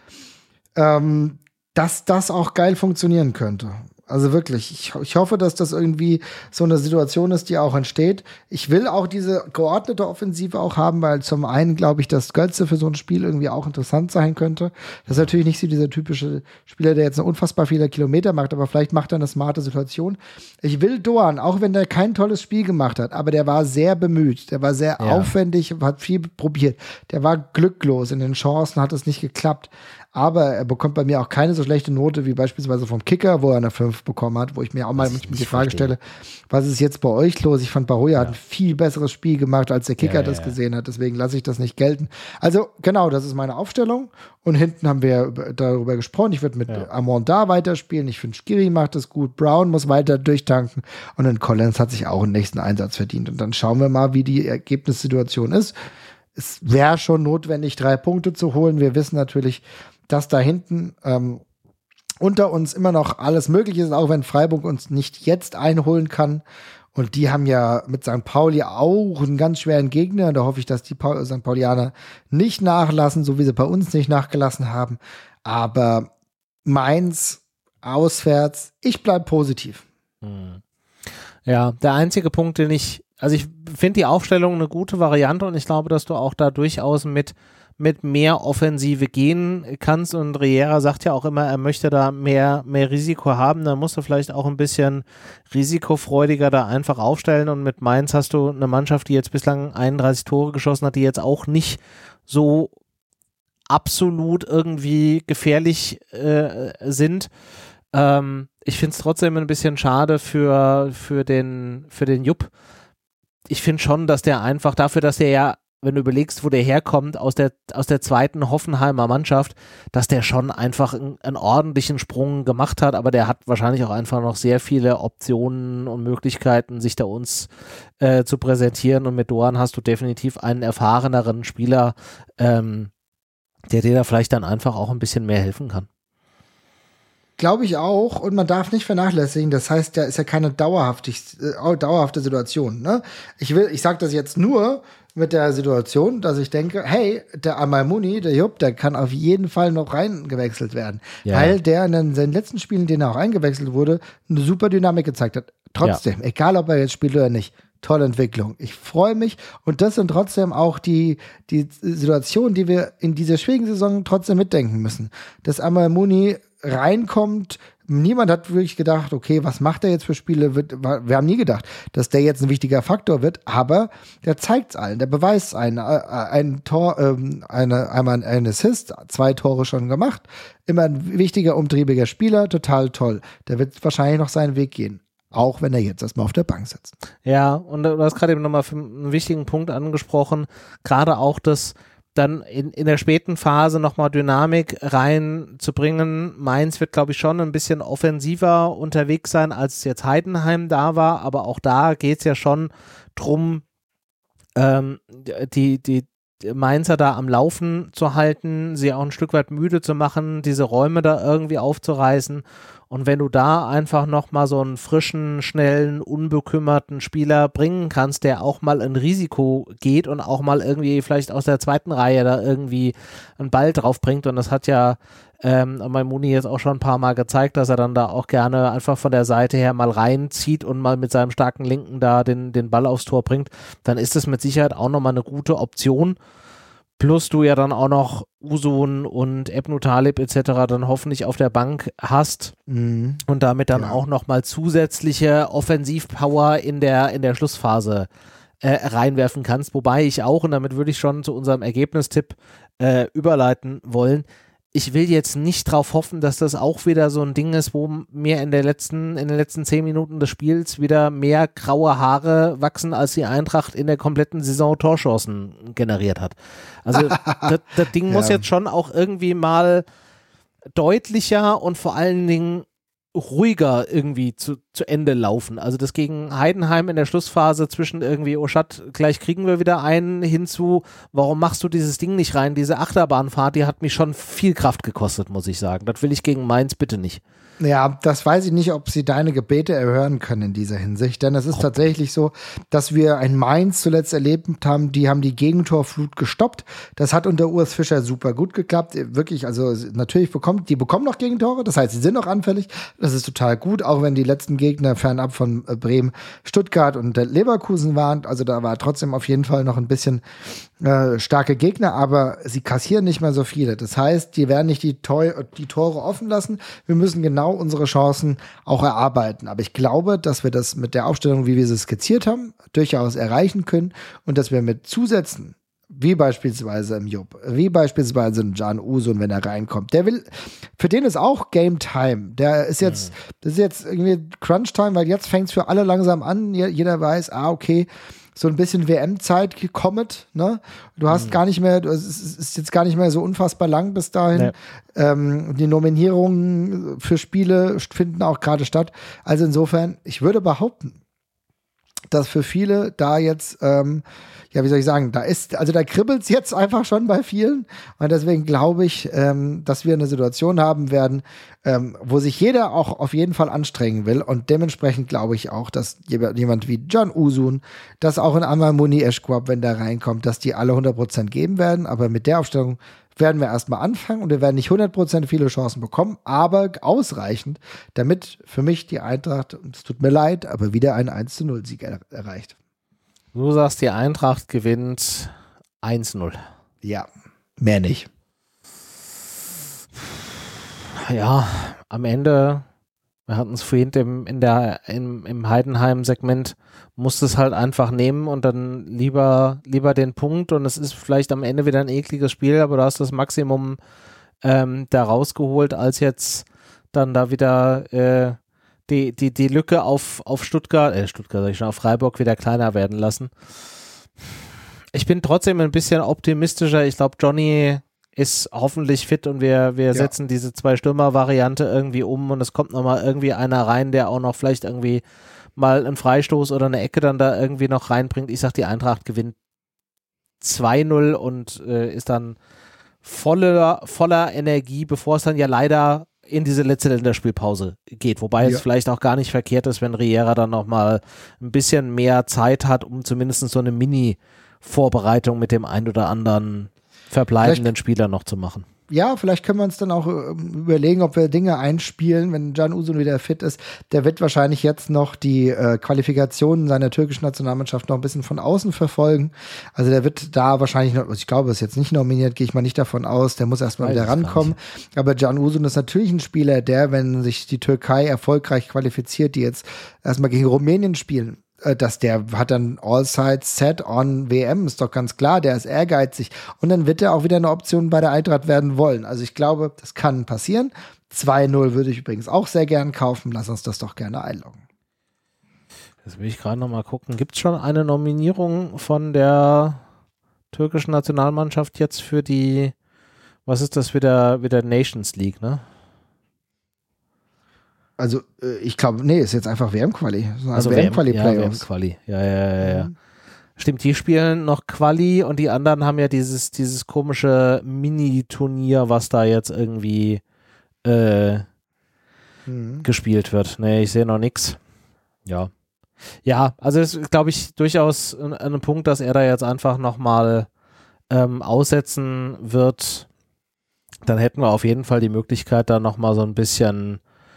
ähm, dass das auch geil funktionieren könnte. Also wirklich, ich, ich hoffe, dass das irgendwie so eine Situation ist, die auch entsteht. Ich will auch diese geordnete Offensive auch haben, weil zum einen glaube ich, dass Götze für so ein Spiel irgendwie auch interessant sein könnte. Das ist natürlich nicht so dieser typische Spieler, der jetzt eine unfassbar viele Kilometer macht, aber vielleicht macht er eine smarte Situation. Ich will Doan, auch wenn der kein tolles Spiel gemacht hat, aber der war sehr bemüht, der war sehr ja. aufwendig, hat viel probiert. Der war glücklos in den Chancen, hat es nicht geklappt. Aber er bekommt bei mir auch keine so schlechte Note wie beispielsweise vom Kicker, wo er eine fünf bekommen hat, wo ich mir auch mal die Frage stelle, was ist jetzt bei euch los? Ich fand, Bahoja ja. hat ein viel besseres Spiel gemacht, als der Kicker ja, das ja, gesehen hat. Deswegen lasse ich das nicht gelten. Also genau, das ist meine Aufstellung. Und hinten haben wir darüber gesprochen. Ich würde mit ja. Amon da weiterspielen. Ich finde, Skiri macht das gut. Brown muss weiter durchtanken. Und dann Collins hat sich auch einen nächsten Einsatz verdient. Und dann schauen wir mal, wie die Ergebnissituation ist. Es wäre schon notwendig, drei Punkte zu holen. Wir wissen natürlich, dass da hinten ähm, unter uns immer noch alles möglich ist, auch wenn Freiburg uns nicht jetzt einholen kann. Und die haben ja mit Sankt Pauli auch einen ganz schweren Gegner. Da hoffe ich, dass die Paul- Sankt Paulianer nicht nachlassen, so wie sie bei uns nicht nachgelassen haben. Aber Mainz auswärts, ich bleib positiv. Ja, der einzige Punkt, den ich, also ich finde die Aufstellung eine gute Variante und ich glaube, dass du auch da durchaus mit mit mehr Offensive gehen kannst und Riera sagt ja auch immer, er möchte da mehr, mehr Risiko haben, dann musst du vielleicht auch ein bisschen risikofreudiger da einfach aufstellen und mit Mainz hast du eine Mannschaft, die jetzt bislang einunddreißig Tore geschossen hat, die jetzt auch nicht so absolut irgendwie gefährlich äh, sind. Ähm, ich finde es trotzdem ein bisschen schade für, für den, für den Jupp. Ich finde schon, dass der einfach dafür, dass der ja, wenn du überlegst, wo der herkommt, aus der, aus der zweiten Hoffenheimer Mannschaft, dass der schon einfach einen, einen ordentlichen Sprung gemacht hat, aber der hat wahrscheinlich auch einfach noch sehr viele Optionen und Möglichkeiten, sich da uns äh, zu präsentieren und mit Doan hast du definitiv einen erfahreneren Spieler, ähm, der dir da vielleicht dann einfach auch ein bisschen mehr helfen kann. Glaube ich auch. Und man darf nicht vernachlässigen, das heißt, da ist ja keine dauerhaftig, äh, dauerhafte Situation. Ne? Ich will, ich sage das jetzt nur mit der Situation, dass ich denke, hey, der Al-Maimouni, der Jupp, der kann auf jeden Fall noch reingewechselt werden. Ja. Weil der in den, seinen letzten Spielen, in denen er auch eingewechselt wurde, eine super Dynamik gezeigt hat. Trotzdem, ja. Egal ob er jetzt spielt oder nicht. Tolle Entwicklung. Ich freue mich. Und das sind trotzdem auch die, die Situationen, die wir in dieser schwierigen Saison trotzdem mitdenken müssen. Dass Al-Maimouni reinkommt, niemand hat wirklich gedacht, okay, was macht er jetzt für Spiele? Wir haben nie gedacht, dass der jetzt ein wichtiger Faktor wird, aber der zeigt es allen, der beweist es allen. Ein Tor, eine, einmal ein Assist, zwei Tore schon gemacht, immer ein wichtiger, umtriebiger Spieler, total toll. Der wird wahrscheinlich noch seinen Weg gehen. Auch wenn er jetzt erstmal auf der Bank sitzt. Ja, und du hast gerade eben nochmal einen wichtigen Punkt angesprochen, gerade auch das dann in, in der späten Phase nochmal Dynamik reinzubringen. Mainz wird, glaube ich, schon ein bisschen offensiver unterwegs sein, als jetzt Heidenheim da war, aber auch da geht es ja schon drum, ähm, die, die Mainzer da am Laufen zu halten, sie auch ein Stück weit müde zu machen, diese Räume da irgendwie aufzureißen. Und wenn du da einfach nochmal so einen frischen, schnellen, unbekümmerten Spieler bringen kannst, der auch mal ein Risiko geht und auch mal irgendwie vielleicht aus der zweiten Reihe da irgendwie einen Ball drauf bringt, und das hat ja ähm, Maimouni jetzt auch schon ein paar Mal gezeigt, dass er dann da auch gerne einfach von der Seite her mal reinzieht und mal mit seinem starken Linken da den, den Ball aufs Tor bringt, dann ist es mit Sicherheit auch nochmal eine gute Option. Plus du ja dann auch noch Uzun und Ebnu Talib et cetera dann hoffentlich auf der Bank hast mhm. und damit dann ja. auch nochmal zusätzliche Offensivpower in der, in der Schlussphase äh, reinwerfen kannst. Wobei ich auch, und damit würde ich schon zu unserem Ergebnistipp äh, überleiten wollen, ich will jetzt nicht drauf hoffen, dass das auch wieder so ein Ding ist, wo mir in der letzten, in den letzten zehn Minuten des Spiels wieder mehr graue Haare wachsen, als die Eintracht in der kompletten Saison Torchancen generiert hat. Also das, das Ding ja. muss jetzt schon auch irgendwie mal deutlicher und vor allen Dingen ruhiger irgendwie zu, zu Ende laufen. Also das gegen Heidenheim in der Schlussphase zwischen irgendwie, oh Schat, gleich kriegen wir wieder einen, hinzu, warum machst du dieses Ding nicht rein? Diese Achterbahnfahrt, die hat mich schon viel Kraft gekostet, muss ich sagen. Das will ich gegen Mainz bitte nicht. Ja, das weiß ich nicht, ob sie deine Gebete erhören können in dieser Hinsicht, denn es ist oh. tatsächlich so, dass wir ein Mainz zuletzt erlebt haben, die haben die Gegentorflut gestoppt. Das hat unter Urs Fischer super gut geklappt, wirklich, also natürlich bekommt, die bekommen noch Gegentore, das heißt, sie sind noch anfällig, das ist total gut, auch wenn die letzten Gegner fernab von Bremen, Stuttgart und Leverkusen waren, also da war trotzdem auf jeden Fall noch ein bisschen äh, starke Gegner, aber sie kassieren nicht mehr so viele, das heißt, die werden nicht die, Tor- die Tore offen lassen, wir müssen genau unsere Chancen auch erarbeiten. Aber ich glaube, dass wir das mit der Aufstellung, wie wir sie skizziert haben, durchaus erreichen können und dass wir mit Zusätzen, wie beispielsweise im Jupp, wie beispielsweise im Can Uzun, wenn er reinkommt, der will, für den ist auch Game Time. Der ist jetzt, das ist jetzt irgendwie Crunch Time, weil jetzt fängt es für alle langsam an. Jeder weiß, ah, okay, so ein bisschen W M-Zeit gekommen, ne? Du hast mhm. gar nicht mehr, es ist jetzt gar nicht mehr so unfassbar lang bis dahin. Nee. Ähm, die Nominierungen für Spiele finden auch gerade statt. Also insofern, ich würde behaupten, dass für viele da jetzt, ähm, ja, wie soll ich sagen, da ist, also da kribbelt es jetzt einfach schon bei vielen. Und deswegen glaube ich, ähm, dass wir eine Situation haben werden, ähm, wo sich jeder auch auf jeden Fall anstrengen will. Und dementsprechend glaube ich auch, dass jemand wie Can Uzun, dass auch ein Al-Maimouni Eschquab, wenn der reinkommt, dass die alle hundert Prozent geben werden. Aber mit der Aufstellung werden wir erstmal anfangen und wir werden nicht hundert Prozent viele Chancen bekommen, aber ausreichend, damit für mich die Eintracht, es tut mir leid, aber wieder ein eins zu null Sieg er- erreicht. Du sagst, die Eintracht gewinnt eins null. Ja, Mehr nicht. Ja, am Ende, wir hatten es vorhin im, in der, im, im Heidenheim-Segment, musst es halt einfach nehmen und dann lieber, lieber den Punkt, und es ist vielleicht am Ende wieder ein ekliges Spiel, aber du hast das Maximum ähm, da rausgeholt, als jetzt dann da wieder äh, die, die, die Lücke auf, auf Stuttgart, äh Stuttgart sag ich schon, auf Freiburg wieder kleiner werden lassen. Ich bin trotzdem ein bisschen optimistischer. Ich glaube, Johnny ist hoffentlich fit und wir, wir ja. setzen diese Zwei-Stürmer-Variante irgendwie um und es kommt nochmal irgendwie einer rein, der auch noch vielleicht irgendwie mal einen Freistoß oder eine Ecke dann da irgendwie noch reinbringt. Ich sag, die Eintracht gewinnt zwei null und äh, ist dann voller, voller Energie, bevor es dann ja leider in diese letzte Länderspielpause geht. Wobei ja. es vielleicht auch gar nicht verkehrt ist, wenn Riera dann nochmal ein bisschen mehr Zeit hat, um zumindest so eine Mini-Vorbereitung mit dem ein oder anderen verbleibenden Spieler noch zu machen. Ja, vielleicht können wir uns dann auch äh, überlegen, ob wir Dinge einspielen, wenn Can Uzun wieder fit ist. Der wird wahrscheinlich jetzt noch die äh, Qualifikationen seiner türkischen Nationalmannschaft noch ein bisschen von außen verfolgen. Also der wird da wahrscheinlich noch, ich glaube, ist jetzt nicht nominiert, gehe ich mal nicht davon aus, der muss erstmal wieder rankommen. Aber Can Uzun ist natürlich ein Spieler, der, wenn sich die Türkei erfolgreich qualifiziert, die jetzt erstmal gegen Rumänien spielen, dass der hat dann All-Sides-Set on W M, ist doch ganz klar, der ist ehrgeizig und dann wird er auch wieder eine Option bei der Eintracht werden wollen. Also ich glaube, das kann passieren. zwei null würde ich übrigens auch sehr gern kaufen, lass uns das doch gerne einloggen. Jetzt will ich gerade noch mal gucken, gibt es schon eine Nominierung von der türkischen Nationalmannschaft jetzt für die, was ist das, wieder, wieder Nations League, ne? Also, äh, ich glaube, nee, ist jetzt einfach W M-Quali. Also W M-Quali-Playoffs. Ja, W M-Quali. Ja, ja, ja, ja. Mhm. Stimmt, die spielen noch Quali und die anderen haben ja dieses, dieses komische Mini-Turnier, was da jetzt irgendwie äh, mhm. gespielt wird. Nee, ich sehe noch nichts. Ja. Ja, also das ist, glaube ich, durchaus ein, ein Punkt, dass er da jetzt einfach nochmal ähm, aussetzen wird. Dann hätten wir auf jeden Fall die Möglichkeit, da nochmal so ein bisschen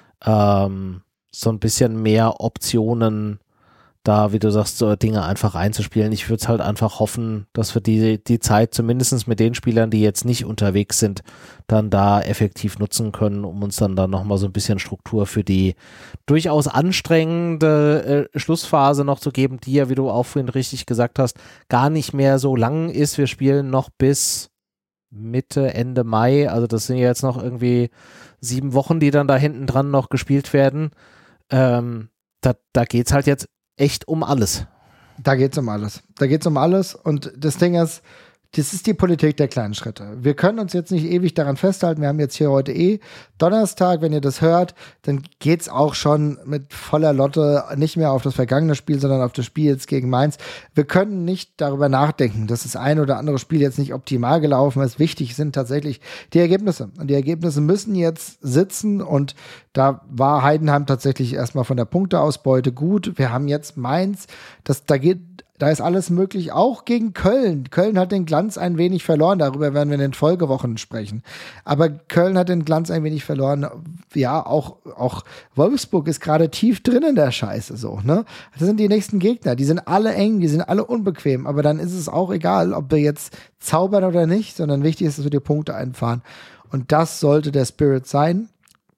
Ähm, so ein bisschen mehr Optionen da, wie du sagst, so Dinge einfach einzuspielen. Ich würde es halt einfach hoffen, dass wir die, die Zeit zumindest mit den Spielern, die jetzt nicht unterwegs sind, dann da effektiv nutzen können, um uns dann da nochmal so ein bisschen Struktur für die durchaus anstrengende äh, Schlussphase noch zu geben, die ja, wie du auch vorhin richtig gesagt hast, gar nicht mehr so lang ist. Wir spielen noch bis Mitte, Ende Mai, also das sind jetzt noch irgendwie sieben Wochen, die dann da hinten dran noch gespielt werden. Ähm, da da geht es halt jetzt echt um alles. Da geht es um alles. Da geht es um alles und das Ding ist, das ist die Politik der kleinen Schritte. Wir können uns jetzt nicht ewig daran festhalten. Wir haben jetzt hier heute eh Donnerstag. Wenn ihr das hört, dann geht's auch schon mit voller Lotte nicht mehr auf das vergangene Spiel, sondern auf das Spiel jetzt gegen Mainz. Wir können nicht darüber nachdenken, dass das ein oder andere Spiel jetzt nicht optimal gelaufen ist. Wichtig sind tatsächlich die Ergebnisse. Und die Ergebnisse müssen jetzt sitzen. Und da war Heidenheim tatsächlich erstmal von der Punkteausbeute gut. Wir haben jetzt Mainz. Das, da geht Da ist alles möglich, auch gegen Köln. Köln hat den Glanz ein wenig verloren, darüber werden wir in den Folgewochen sprechen. Aber Köln hat den Glanz ein wenig verloren. Ja, auch, auch Wolfsburg ist gerade tief drin in der Scheiße, so, ne? Das sind die nächsten Gegner, die sind alle eng, die sind alle unbequem, aber dann ist es auch egal, ob wir jetzt zaubern oder nicht, sondern wichtig ist, dass wir die Punkte einfahren. Und das sollte der Spirit sein.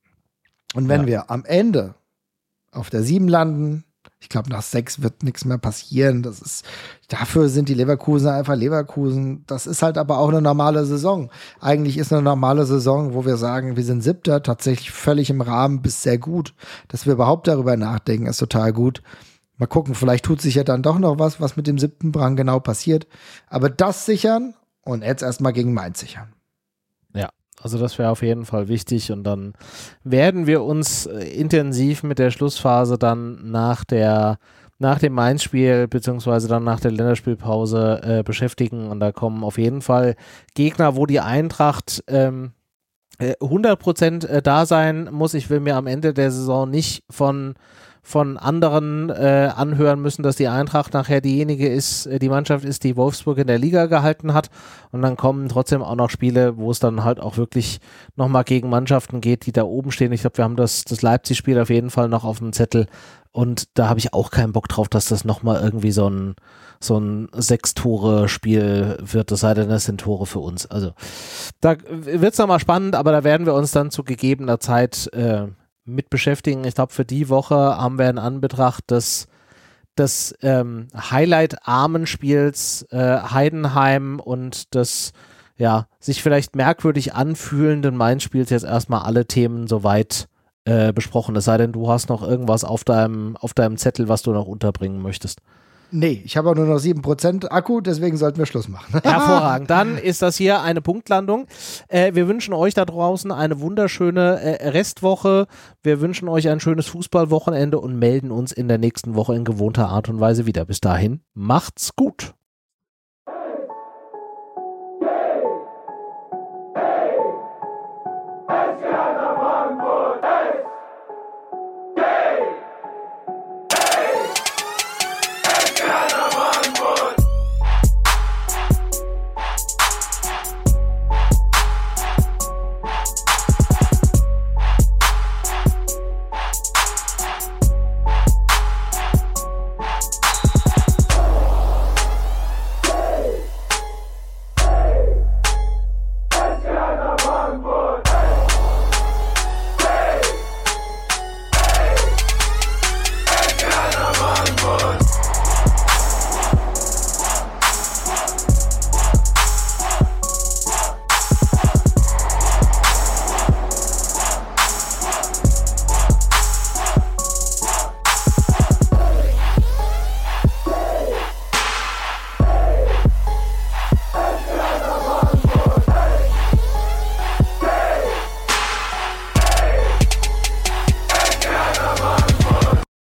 Und wenn ja. wir am Ende auf der sieben landen, ich glaube, nach sechs wird nichts mehr passieren. Das ist, dafür sind die Leverkusen einfach Leverkusen. Das ist halt aber auch eine normale Saison. Eigentlich ist eine normale Saison, wo wir sagen, wir sind Siebter, tatsächlich völlig im Rahmen bis sehr gut. Dass wir überhaupt darüber nachdenken, ist total gut. Mal gucken, vielleicht tut sich ja dann doch noch was, was mit dem siebten Rang genau passiert. Aber das sichern und jetzt erstmal gegen Mainz sichern. Ja. Also das wäre auf jeden Fall wichtig und dann werden wir uns äh, intensiv mit der Schlussphase dann nach der nach dem Mainz-Spiel beziehungsweise dann nach der Länderspielpause äh, beschäftigen und da kommen auf jeden Fall Gegner, wo die Eintracht ähm, hundert Prozent äh, da sein muss. Ich will mir am Ende der Saison nicht von von anderen äh, anhören müssen, dass die Eintracht nachher diejenige ist, äh, die Mannschaft ist, die Wolfsburg in der Liga gehalten hat. Und dann kommen trotzdem auch noch Spiele, wo es dann halt auch wirklich nochmal gegen Mannschaften geht, die da oben stehen. Ich glaube, wir haben das, das Leipzig-Spiel auf jeden Fall noch auf dem Zettel. Und da habe ich auch keinen Bock drauf, dass das nochmal irgendwie so ein, so ein Sechs-Tore-Spiel wird, es sei denn, das sind Tore für uns. Also da wird es nochmal spannend, aber da werden wir uns dann zu gegebener Zeit äh, mit beschäftigen. Ich glaube, für die Woche haben wir in Anbetracht des, des ähm, Highlight-armen Spiels äh, Heidenheim und des ja, sich vielleicht merkwürdig anfühlenden Mainz-Spiels jetzt erstmal alle Themen soweit äh, besprochen. Es sei denn, du hast noch irgendwas auf deinem, auf deinem Zettel, was du noch unterbringen möchtest. Nee, ich habe auch nur noch sieben Prozent Akku, deswegen sollten wir Schluss machen. Hervorragend. Dann ist das hier eine Punktlandung. Äh, wir wünschen euch da draußen eine wunderschöne äh, Restwoche. Wir wünschen euch ein schönes Fußballwochenende und melden uns in der nächsten Woche in gewohnter Art und Weise wieder. Bis dahin, macht's gut. Hey! Hey!